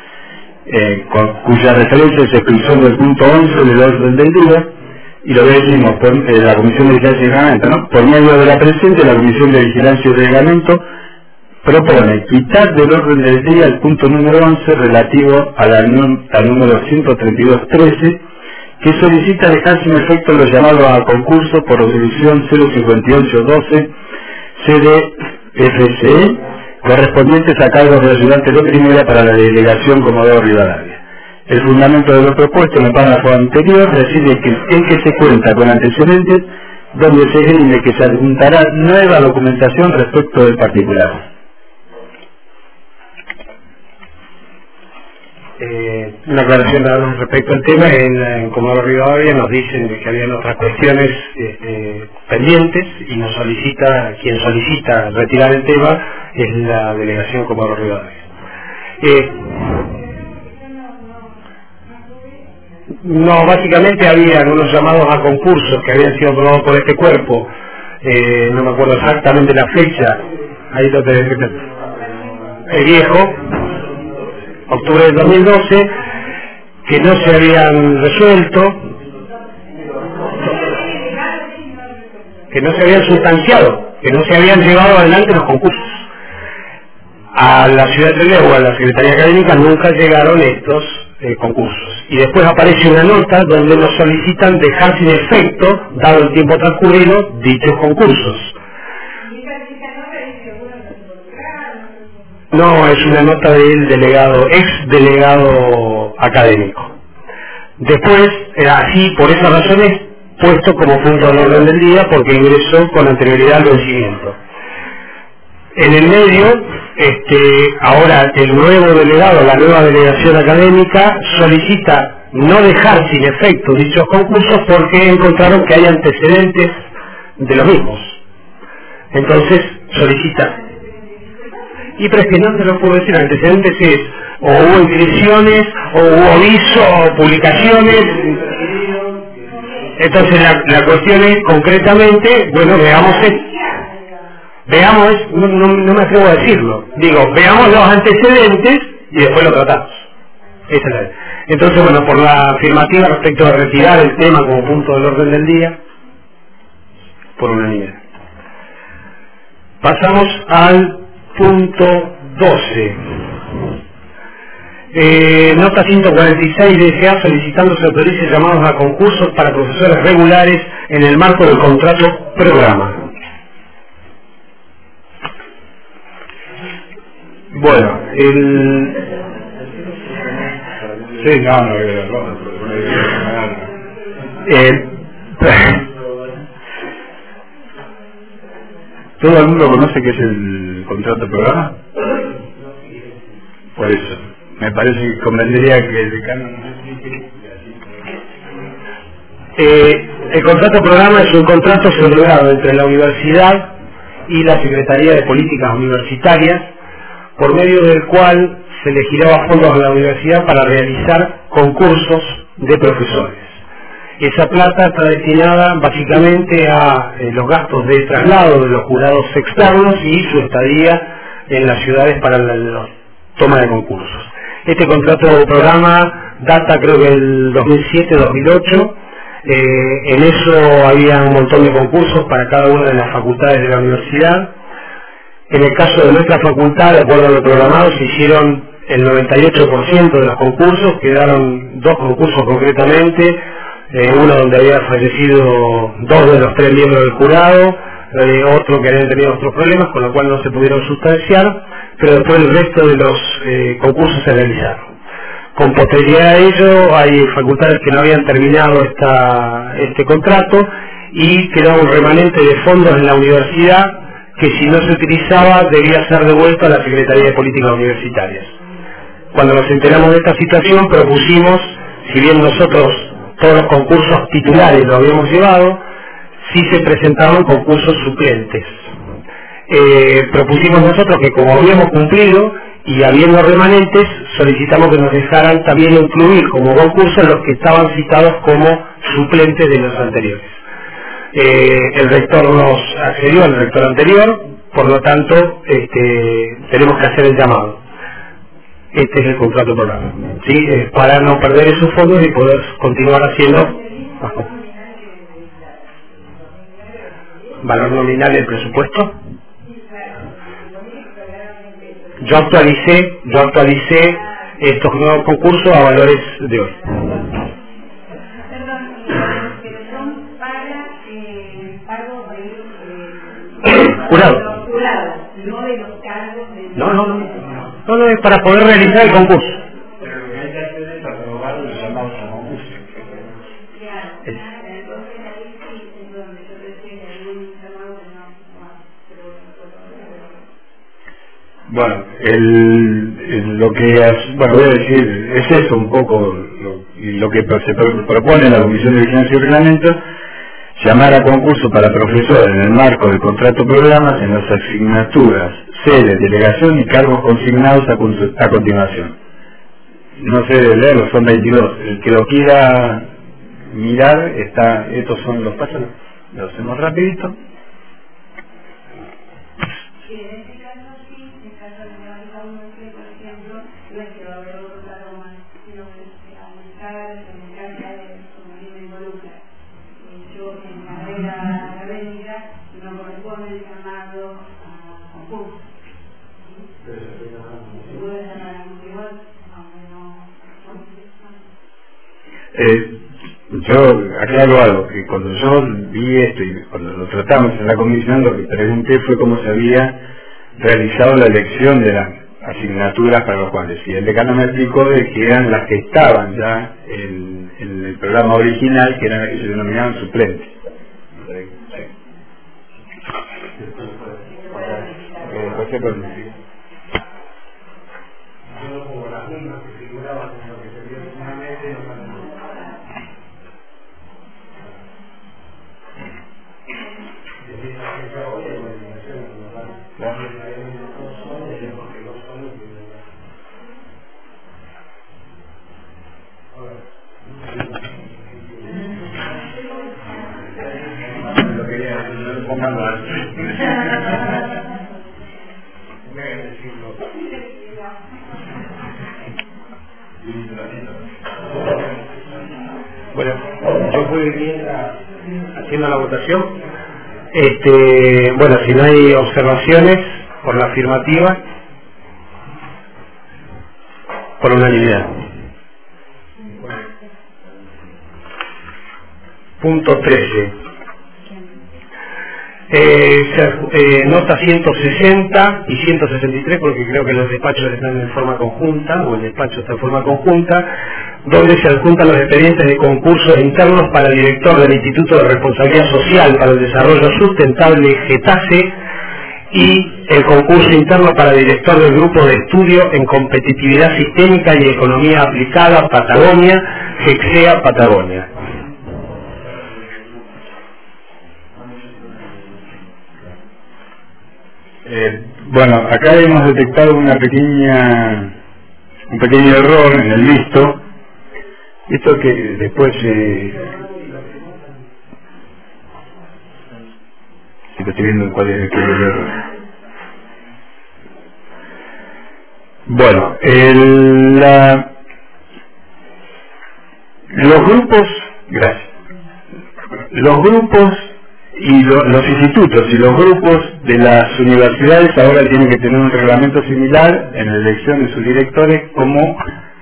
cuya referencia es exclusión del punto 11 del orden del día, y lo decimos por la Comisión de Vigilancia y Reglamento, ¿no? Por medio de la presente, la Comisión de Vigilancia y Reglamento propone quitar del orden del día el punto número 11 relativo a la número 132.13, que solicita dejar sin efecto los llamados a concurso por resolución 05812 CDFCE correspondientes a cargos de ayudante de primera para la delegación Comodoro Rivadavia. El fundamento de lo propuesto en el párrafo anterior reside en que se cuenta con antecedentes donde se esgrime que se adjuntará nueva documentación respecto del particular. Una aclaración respecto al tema. En Comodoro Rivadavia nos dicen que habían otras cuestiones pendientes y quien solicita retirar el tema es la delegación Comodoro Rivadavia. No, básicamente había unos llamados a concursos que habían sido aprobados por este cuerpo, no me acuerdo exactamente la fecha, ahí lo tenés que tener. El viejo, octubre del 2012, que no se habían resuelto, que no se habían sustanciado, que no se habían llevado adelante los concursos. A la ciudad de Trelew o a la Secretaría Académica nunca llegaron estos concursos. Y después aparece una nota donde nos solicitan dejar sin efecto, dado el tiempo transcurrido, dichos concursos. No, es una nota del delegado, ex delegado académico. Después, así, por esas razones, puesto como punto del orden del día, porque ingresó con anterioridad al vencimiento. En el medio, ahora el nuevo delegado, la nueva delegación académica, solicita no dejar sin efecto dichos concursos porque encontraron que hay antecedentes de los mismos. Entonces, solicita. Pero es que no te lo puedo decir, antecedentes es, o hubo inscripciones, o hubo aviso, o publicaciones. Entonces la cuestión es, concretamente, bueno, veamos, no me atrevo a decirlo, digo, veamos los antecedentes y después lo tratamos. Esa es la. Entonces, bueno, por la afirmativa respecto a retirar el tema como punto del orden del día, por unanimidad. Pasamos al punto 12. Nota 146 de DGA solicitando se autorice llamados a concursos para profesores regulares en el marco del contrato programa. Bueno, sí, no, ¿todo el mundo conoce qué es el contrato programa? Por eso, me parece que convendría que el decano nos explique. El contrato programa es un contrato celebrado entre la universidad y la Secretaría de Políticas Universitarias, por medio del cual se le giraba fondos a la universidad para realizar concursos de profesores. Esa plata está destinada básicamente a los gastos de traslado de los jurados externos y su estadía en las ciudades para la toma de concursos. Este contrato de programa data creo que del 2007-2008, en eso había un montón de concursos para cada una de las facultades de la universidad. En el caso de nuestra facultad, de acuerdo a lo programado, se hicieron el 98% de los concursos, quedaron 2 concursos concretamente, uno donde había fallecido 2 de los 3 miembros del jurado, otro que habían tenido otros problemas, con lo cual no se pudieron sustanciar, pero después el resto de los concursos se realizaron. Con posterioridad a ello, hay facultades que no habían terminado este contrato y quedaba un remanente de fondos en la universidad que si no se utilizaba debía ser devuelto a la Secretaría de Políticas Universitarias. Cuando nos enteramos de esta situación propusimos, si bien nosotros todos los concursos titulares los habíamos llevado, sí se presentaban concursos suplentes. Propusimos nosotros que como habíamos cumplido y habiendo remanentes, solicitamos que nos dejaran también incluir como concursos los que estaban citados como suplentes de los anteriores. El rector nos accedió, el rector anterior, por lo tanto tenemos que hacer el llamado. Este es el contrato programa, ¿sí? Para no perder esos fondos y poder continuar haciendo valor nominal del presupuesto. Yo actualicé estos nuevos concursos a valores de hoy. Perdón, no de los cargos de... No, es para poder realizar el concurso. Pero lo que hay que hacer es aprobar los llamados a concurso. Claro, entonces ahí sí es donde yo decía que hay un llamado que no Bueno, lo que voy a decir es eso un poco lo que se propone en la Comisión de Vigilancia y Reglamento, llamar a concurso para profesores en el marco del contrato programas en las asignaturas, sede, delegación y cargos consignados a continuación. No sé de leerlo, son 22. El que lo quiera mirar, estos son los pasos, lo hacemos rapidito. Yo aclaro algo, que cuando yo vi esto y cuando lo tratamos en la comisión, lo que pregunté fue cómo se había realizado la elección de las asignaturas para los cuales, y el decano me explicó de que eran las que estaban ya en el programa original, que eran las que se denominaban suplentes. Bueno, yo puedo ir haciendo la votación. Bueno, si no hay observaciones, por la afirmativa, por unanimidad. Punto 13. Nota 160 y 163, porque creo que los despachos están en forma conjunta, o el despacho está en forma conjunta, donde se adjuntan los expedientes de concursos internos para el director del Instituto de Responsabilidad Social para el Desarrollo Sustentable, GETASE, y el concurso interno para director del Grupo de Estudio en Competitividad Sistémica y Economía Aplicada, Patagonia, GEXEA Patagonia. Bueno, acá hemos detectado un pequeño error en el visto. Esto que después si lo estoy viendo cuál es el error. Bueno, los grupos, gracias. Los grupos y los institutos y los grupos de las universidades ahora tienen que tener un reglamento similar en la elección de sus directores como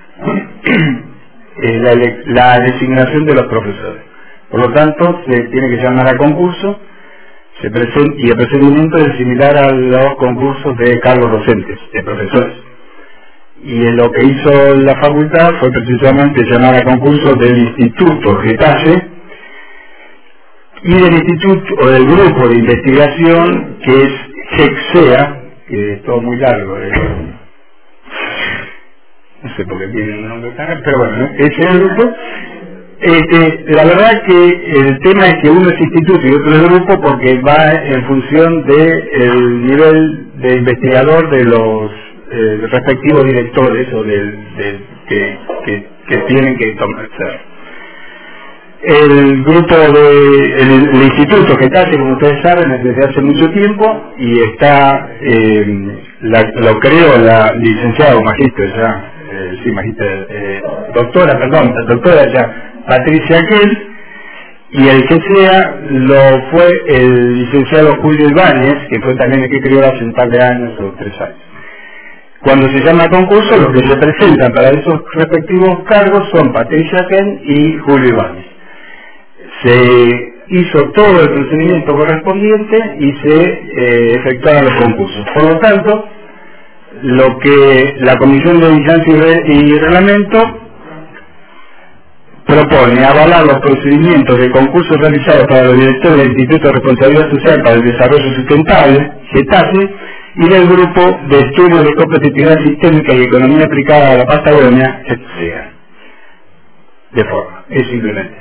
la designación de los profesores. Por lo tanto, se tiene que llamar a concurso y el procedimiento es similar a los concursos de cargos docentes, de profesores. Y lo que hizo la facultad fue precisamente llamar a concurso del Instituto GETASE y del Instituto o del Grupo de Investigación que es GEXEA, que es todo muy largo, no sé por qué tiene un nombre tan, pero bueno, ese es el grupo. La verdad que el tema es que uno es instituto y otro es grupo porque va en función del nivel de investigador de los respectivos directores o que tienen que tomar. El grupo el instituto que está, como ustedes saben, es desde hace mucho tiempo y está, lo creó la licenciada o magíster ya, doctora ya, Patricia Aquel, y el que sea lo fue el licenciado Julio Ibáñez, que fue también el que creó hace un par de años o 3 años. Cuando se llama concurso, los que se presentan para esos respectivos cargos son Patricia Aquel y Julio Ibáñez. Se hizo todo el procedimiento correspondiente y se efectuaron los concursos. Por lo tanto, lo que la Comisión de Vigilancia y Reglamento propone avalar los procedimientos de concursos realizados para los directores del Instituto de Responsabilidad Social para el Desarrollo Sustentable, GETASE, y del Grupo de Estudios de Competitividad Sistémica y Economía Aplicada a la Patagonia, etc. De forma, es simplemente.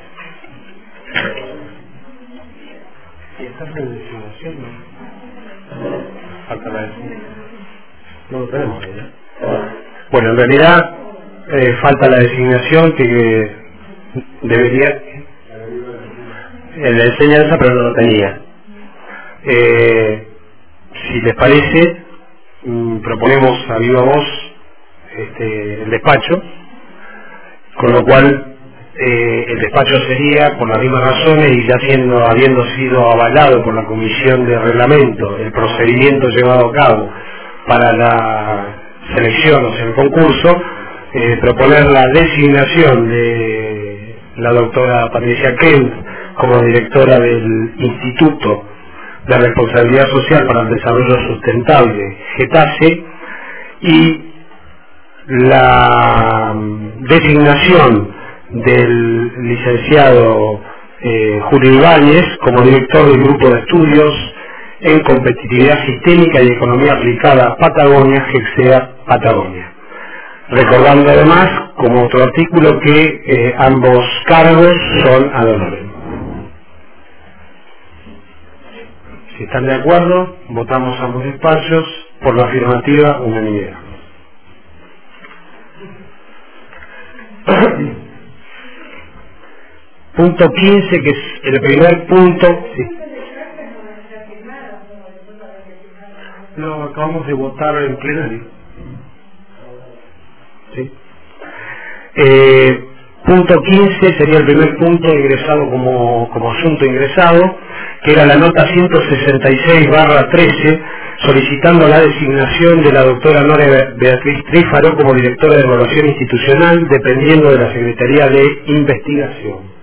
Falta la designación. No lo tenemos ahí, ¿no? Bueno, en realidad falta la designación que debería en la enseñanza, pero no lo tenía. Si les parece, proponemos a viva voz el despacho, con lo cual el despacho sería, por las mismas razones y ya habiendo sido avalado por la Comisión de Reglamento el procedimiento llevado a cabo para la selección, o sea, el concurso, proponer la designación de la doctora Patricia Kent como directora del Instituto de Responsabilidad Social para el Desarrollo Sustentable, GETASE, y la designación del licenciado Julio Ibáñez como director del Grupo de Estudios en Competitividad Sistémica y Economía Aplicada Patagonia, GEXEA Patagonia. Recordando además, como otro artículo, que ambos cargos son ad honorem. Si están de acuerdo, votamos ambos despachos por la afirmativa unanimidad. Punto 15, que es el primer punto. Sí. Lo acabamos de votar en plenario. Sí. Punto 15 sería el primer punto ingresado como asunto ingresado, que era la nota 166/13, solicitando la designación de la doctora Nora Beatriz Trífaro como directora de Evaluación Institucional, dependiendo de la Secretaría de Investigación.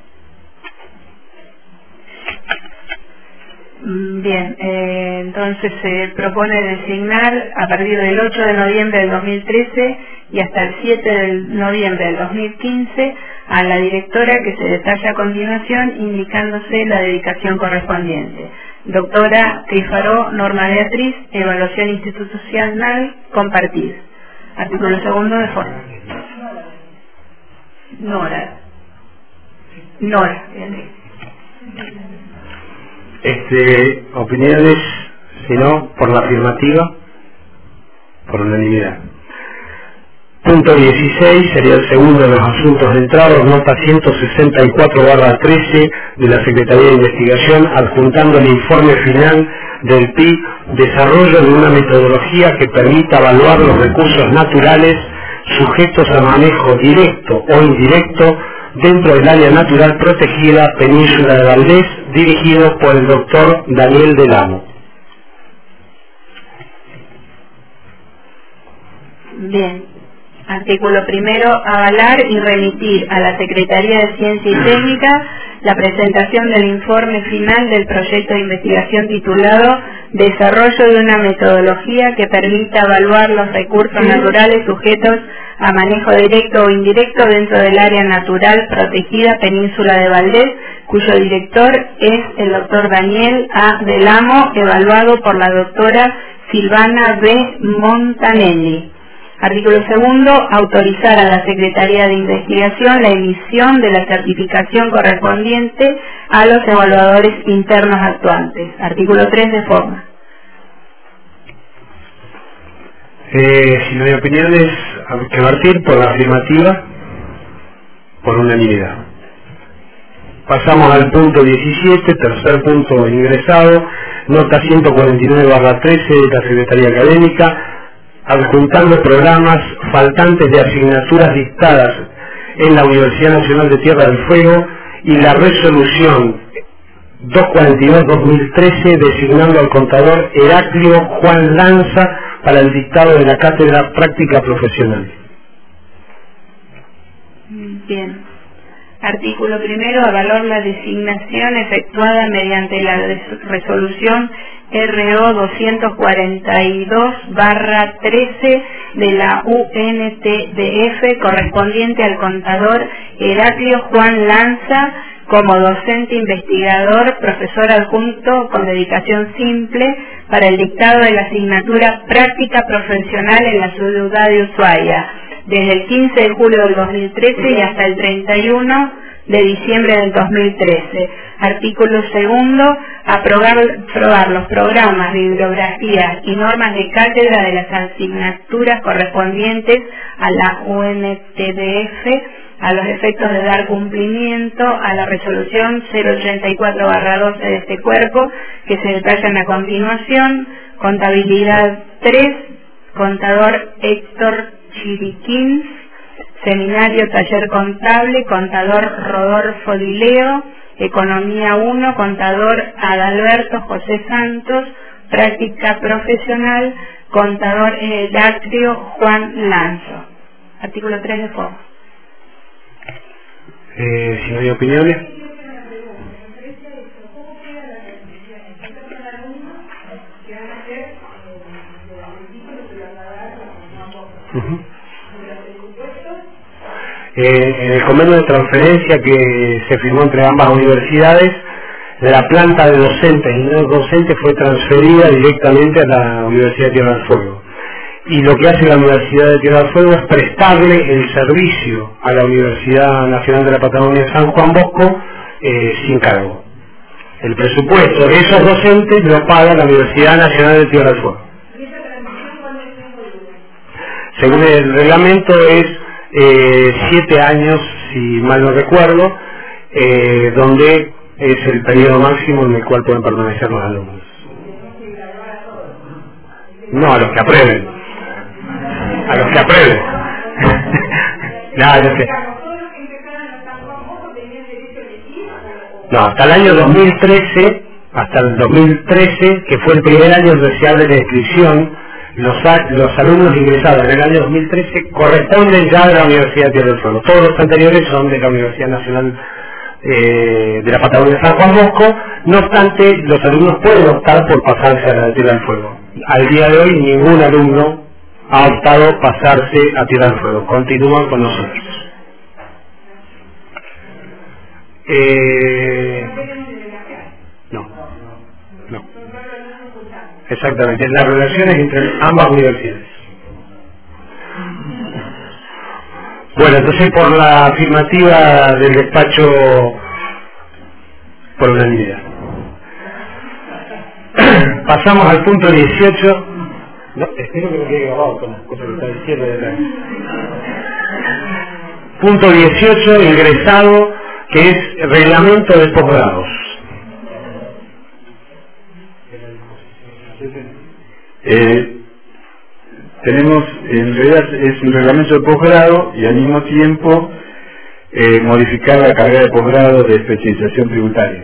Bien, entonces se propone designar a partir del 8 de noviembre del 2013 y hasta el 7 de noviembre del 2015 a la directora, que se detalla a continuación, indicándose la dedicación correspondiente. Doctora Trífaro Norma Beatriz, Evaluación Institucional Compartida. Artículo 2 de forma. Nora. Opiniones, si no, por la afirmativa, por unanimidad. Punto 16 sería el segundo de los asuntos de entrada, nota 164/13 de la Secretaría de Investigación, adjuntando el informe final del PI, desarrollo de una metodología que permita evaluar los recursos naturales sujetos a manejo directo o indirecto dentro del área natural protegida Península de Valdés, dirigido por el doctor Daniel Del Amo. Bien. Artículo 1. Avalar y remitir a la Secretaría de Ciencia y Técnica la presentación del informe final del proyecto de investigación titulado Desarrollo de una metodología que permita evaluar los recursos naturales sujetos a manejo directo o indirecto dentro del área natural protegida Península de Valdés, cuyo director es el doctor Daniel A. Del Amo, evaluado por la doctora Silvana B. Montanelli. Artículo 2. Autorizar a la Secretaría de Investigación la emisión de la certificación correspondiente a los evaluadores internos actuantes. Artículo 3 de forma. Si no hay opiniones, hay que partir por la afirmativa, por unanimidad. Pasamos al punto 17, tercer punto ingresado, nota 149/13 de la Secretaría Académica, adjuntando programas faltantes de asignaturas dictadas en la Universidad Nacional de Tierra del Fuego y la resolución 242/2013 designando al contador Heraclio Juan Lanza para el dictado de la cátedra Práctica Profesional. Bien. Artículo primero, avaló la designación efectuada mediante la resolución RO 242/13 de la UNTDF correspondiente al contador Heraclio Juan Lanza como docente investigador, profesor adjunto con dedicación simple para el dictado de la asignatura práctica profesional en la ciudad de Ushuaia, desde el 15 de julio del 2013 y hasta el 31 de diciembre del 2013. Artículo segundo, aprobar los programas, bibliografías y normas de cátedra de las asignaturas correspondientes a la UNTDF a los efectos de dar cumplimiento a la resolución 084/12 de este cuerpo, que se detallan a continuación. Contabilidad 3, contador Héctor Chiriquín. Seminario Taller Contable, contador Rodolfo Dileo. Economía 1, contador Adalberto José Santos. Práctica profesional, contador Heraclio Juan Lanzo. Artículo 3 de FOB. Si no hay opiniones. En el convenio de transferencia que se firmó entre ambas universidades, la planta de docentes y no docentes fue transferida directamente a la Universidad de Tierra del Fuego. Y lo que hace la Universidad de Tierra del Fuego es prestarle el servicio a la Universidad Nacional de la Patagonia San Juan Bosco sin cargo. El presupuesto de esos docentes lo paga la Universidad Nacional de Tierra del Fuego. Según el reglamento es 7 años, si mal no recuerdo, donde es el periodo máximo en el cual pueden permanecer los alumnos. No, a los que aprueben. A los que aprueben. No, no sé. No, hasta el año 2013, hasta el 2013, que fue el primer año deseable de inscripción, los alumnos ingresados en el año 2013 corresponden ya de la Universidad de Tierra del Fuego. Todos los anteriores son de la Universidad Nacional de la Patagonia San Juan Bosco. No obstante, los alumnos pueden optar por pasarse a la de Tierra del Fuego. Al día de hoy ningún alumno ha optado pasarse a Tierra del Fuego. Continúan con nosotros. No. Exactamente, las relaciones entre ambas universidades. Bueno, entonces por la afirmativa del despacho por unanimidad. Pasamos al punto 18. No, espero que no quede grabado con las cosas que está diciendo. Punto 18, ingresado, que es reglamento de posgrados. Tenemos, en realidad es un reglamento de posgrado y al mismo tiempo modificar la carrera de posgrado de especialización tributaria.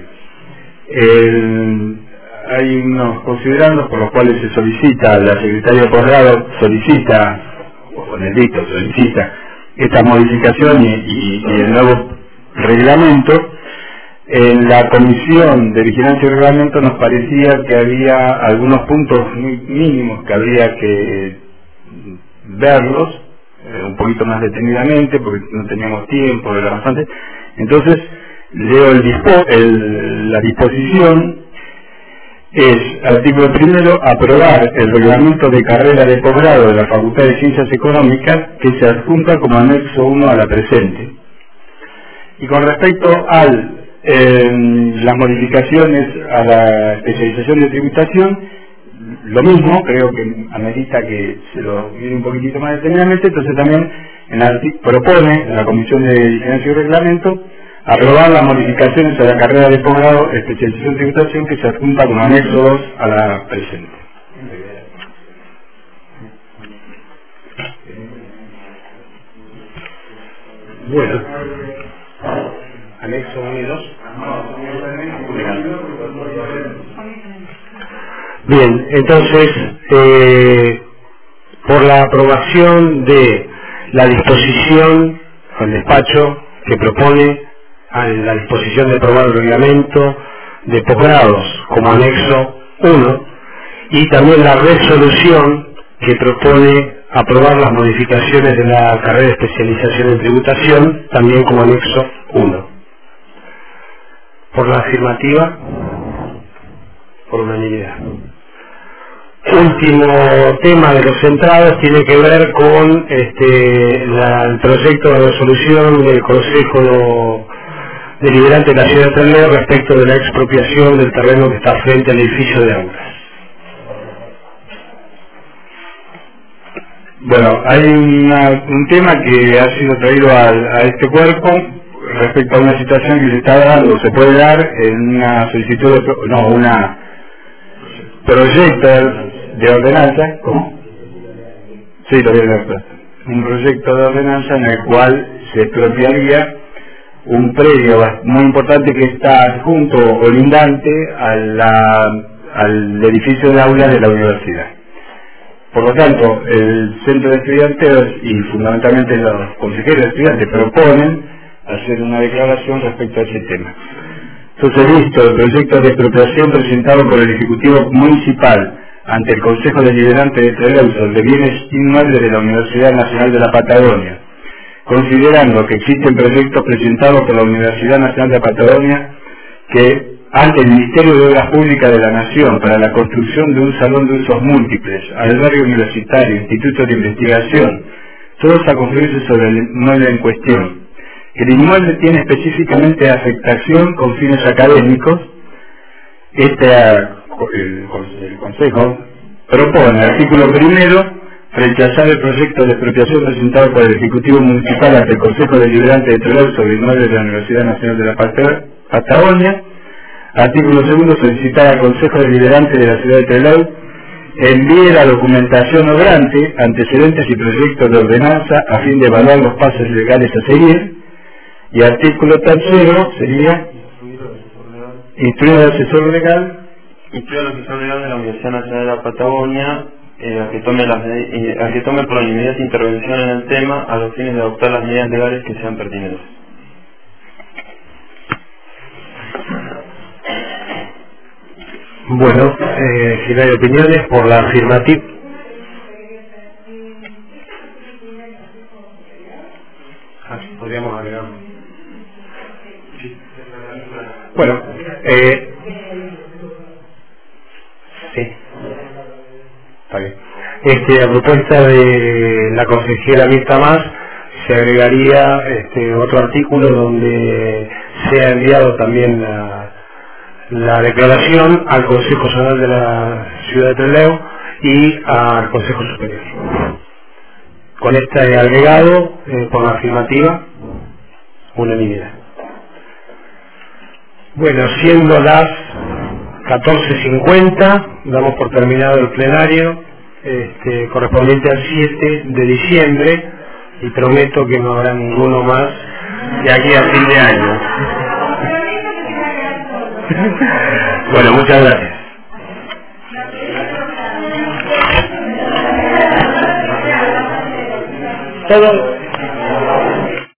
Hay unos considerandos por los cuales se solicita, la Secretaría de Posgrado solicita, o en el dicto solicita, esta modificación y el nuevo reglamento. En la Comisión de Vigilancia y Reglamento nos parecía que había algunos puntos muy mínimos que habría que verlos un poquito más detenidamente porque no teníamos tiempo, era bastante. Entonces leo la disposición. Es, artículo primero, aprobar el reglamento de carrera de posgrado de la Facultad de Ciencias Económicas que se adjunta como anexo 1 a la presente. Y con respecto a las modificaciones a la especialización de tributación, lo mismo, creo que amerita que se lo mire un poquitito más detenidamente. Entonces también propone la Comisión de Vigilancia y Reglamento aprobar las modificaciones a la carrera de posgrado especialización tributación que se adjunta como anexo 2 a la presente. Bueno, anexo 1 y 2. Bien, entonces, por la aprobación de la disposición del despacho que propone a la disposición de aprobar el reglamento de posgrados como anexo 1 y también la resolución que propone aprobar las modificaciones de la carrera de especialización en tributación también como anexo 1. Por la afirmativa, por unanimidad. Último tema de los centrados tiene que ver con el proyecto de resolución del Consejo Deliberante de la Ciudad de Trelew respecto de la expropiación del terreno que está frente al edificio de aulas. Bueno, hay un tema que ha sido traído a este cuerpo respecto a una situación que se está dando, se puede dar en una solicitud, una proyecto de ordenanza, ¿cómo? Sí, lo voy a leer. Un proyecto de ordenanza en el cual se expropiaría un predio muy importante que está adjunto o lindante al edificio de aulas de la universidad. Por lo tanto, el centro de estudiantes y fundamentalmente los consejeros de estudiantes proponen hacer una declaración respecto a ese tema. Entonces, visto el proyecto de expropiación presentado por el Ejecutivo Municipal ante el Consejo Deliberante de Trelew sobre bienes inmuebles de la Universidad Nacional de la Patagonia, considerando que existen proyectos presentados por la Universidad Nacional de la Patagonia que ante el Ministerio de Obras Públicas de la Nación para la construcción de un salón de usos múltiples, albergue universitario, instituto de investigación, todos a construirse sobre el inmueble en cuestión. El inmueble tiene específicamente afectación con fines académicos. El Consejo propone, artículo primero, rechazar el proyecto de expropiación presentado por el Ejecutivo Municipal ante el Consejo Deliberante de Trelew sobre inmuebles de la Universidad Nacional de la Patagonia. Artículo segundo, solicitar al Consejo Deliberante de la Ciudad de Trelew envíe la documentación obrante, antecedentes y proyectos de ordenanza a fin de evaluar los pasos legales a seguir. Y artículo tercero sería instruir al asesor legal de la Universidad Nacional de la Patagonia a que tome por la inmediata intervención en el tema a los fines de adoptar las medidas legales que sean pertinentes. Bueno, si no hay opiniones, por la afirmativa. Podríamos agregar. Bueno, sí, está bien. A propuesta de la consejera Mirta Mas, se agregaría otro artículo donde sea enviado también la declaración al Consejo Zonal de la Ciudad de Trelew y al Consejo Superior. Con este agregado, por la afirmativa, unanimidad. Bueno, siendo las 14:50, damos por terminado el plenario correspondiente al 7 de diciembre y prometo que no habrá ninguno más de aquí a fin de año. Bueno, muchas gracias. Todo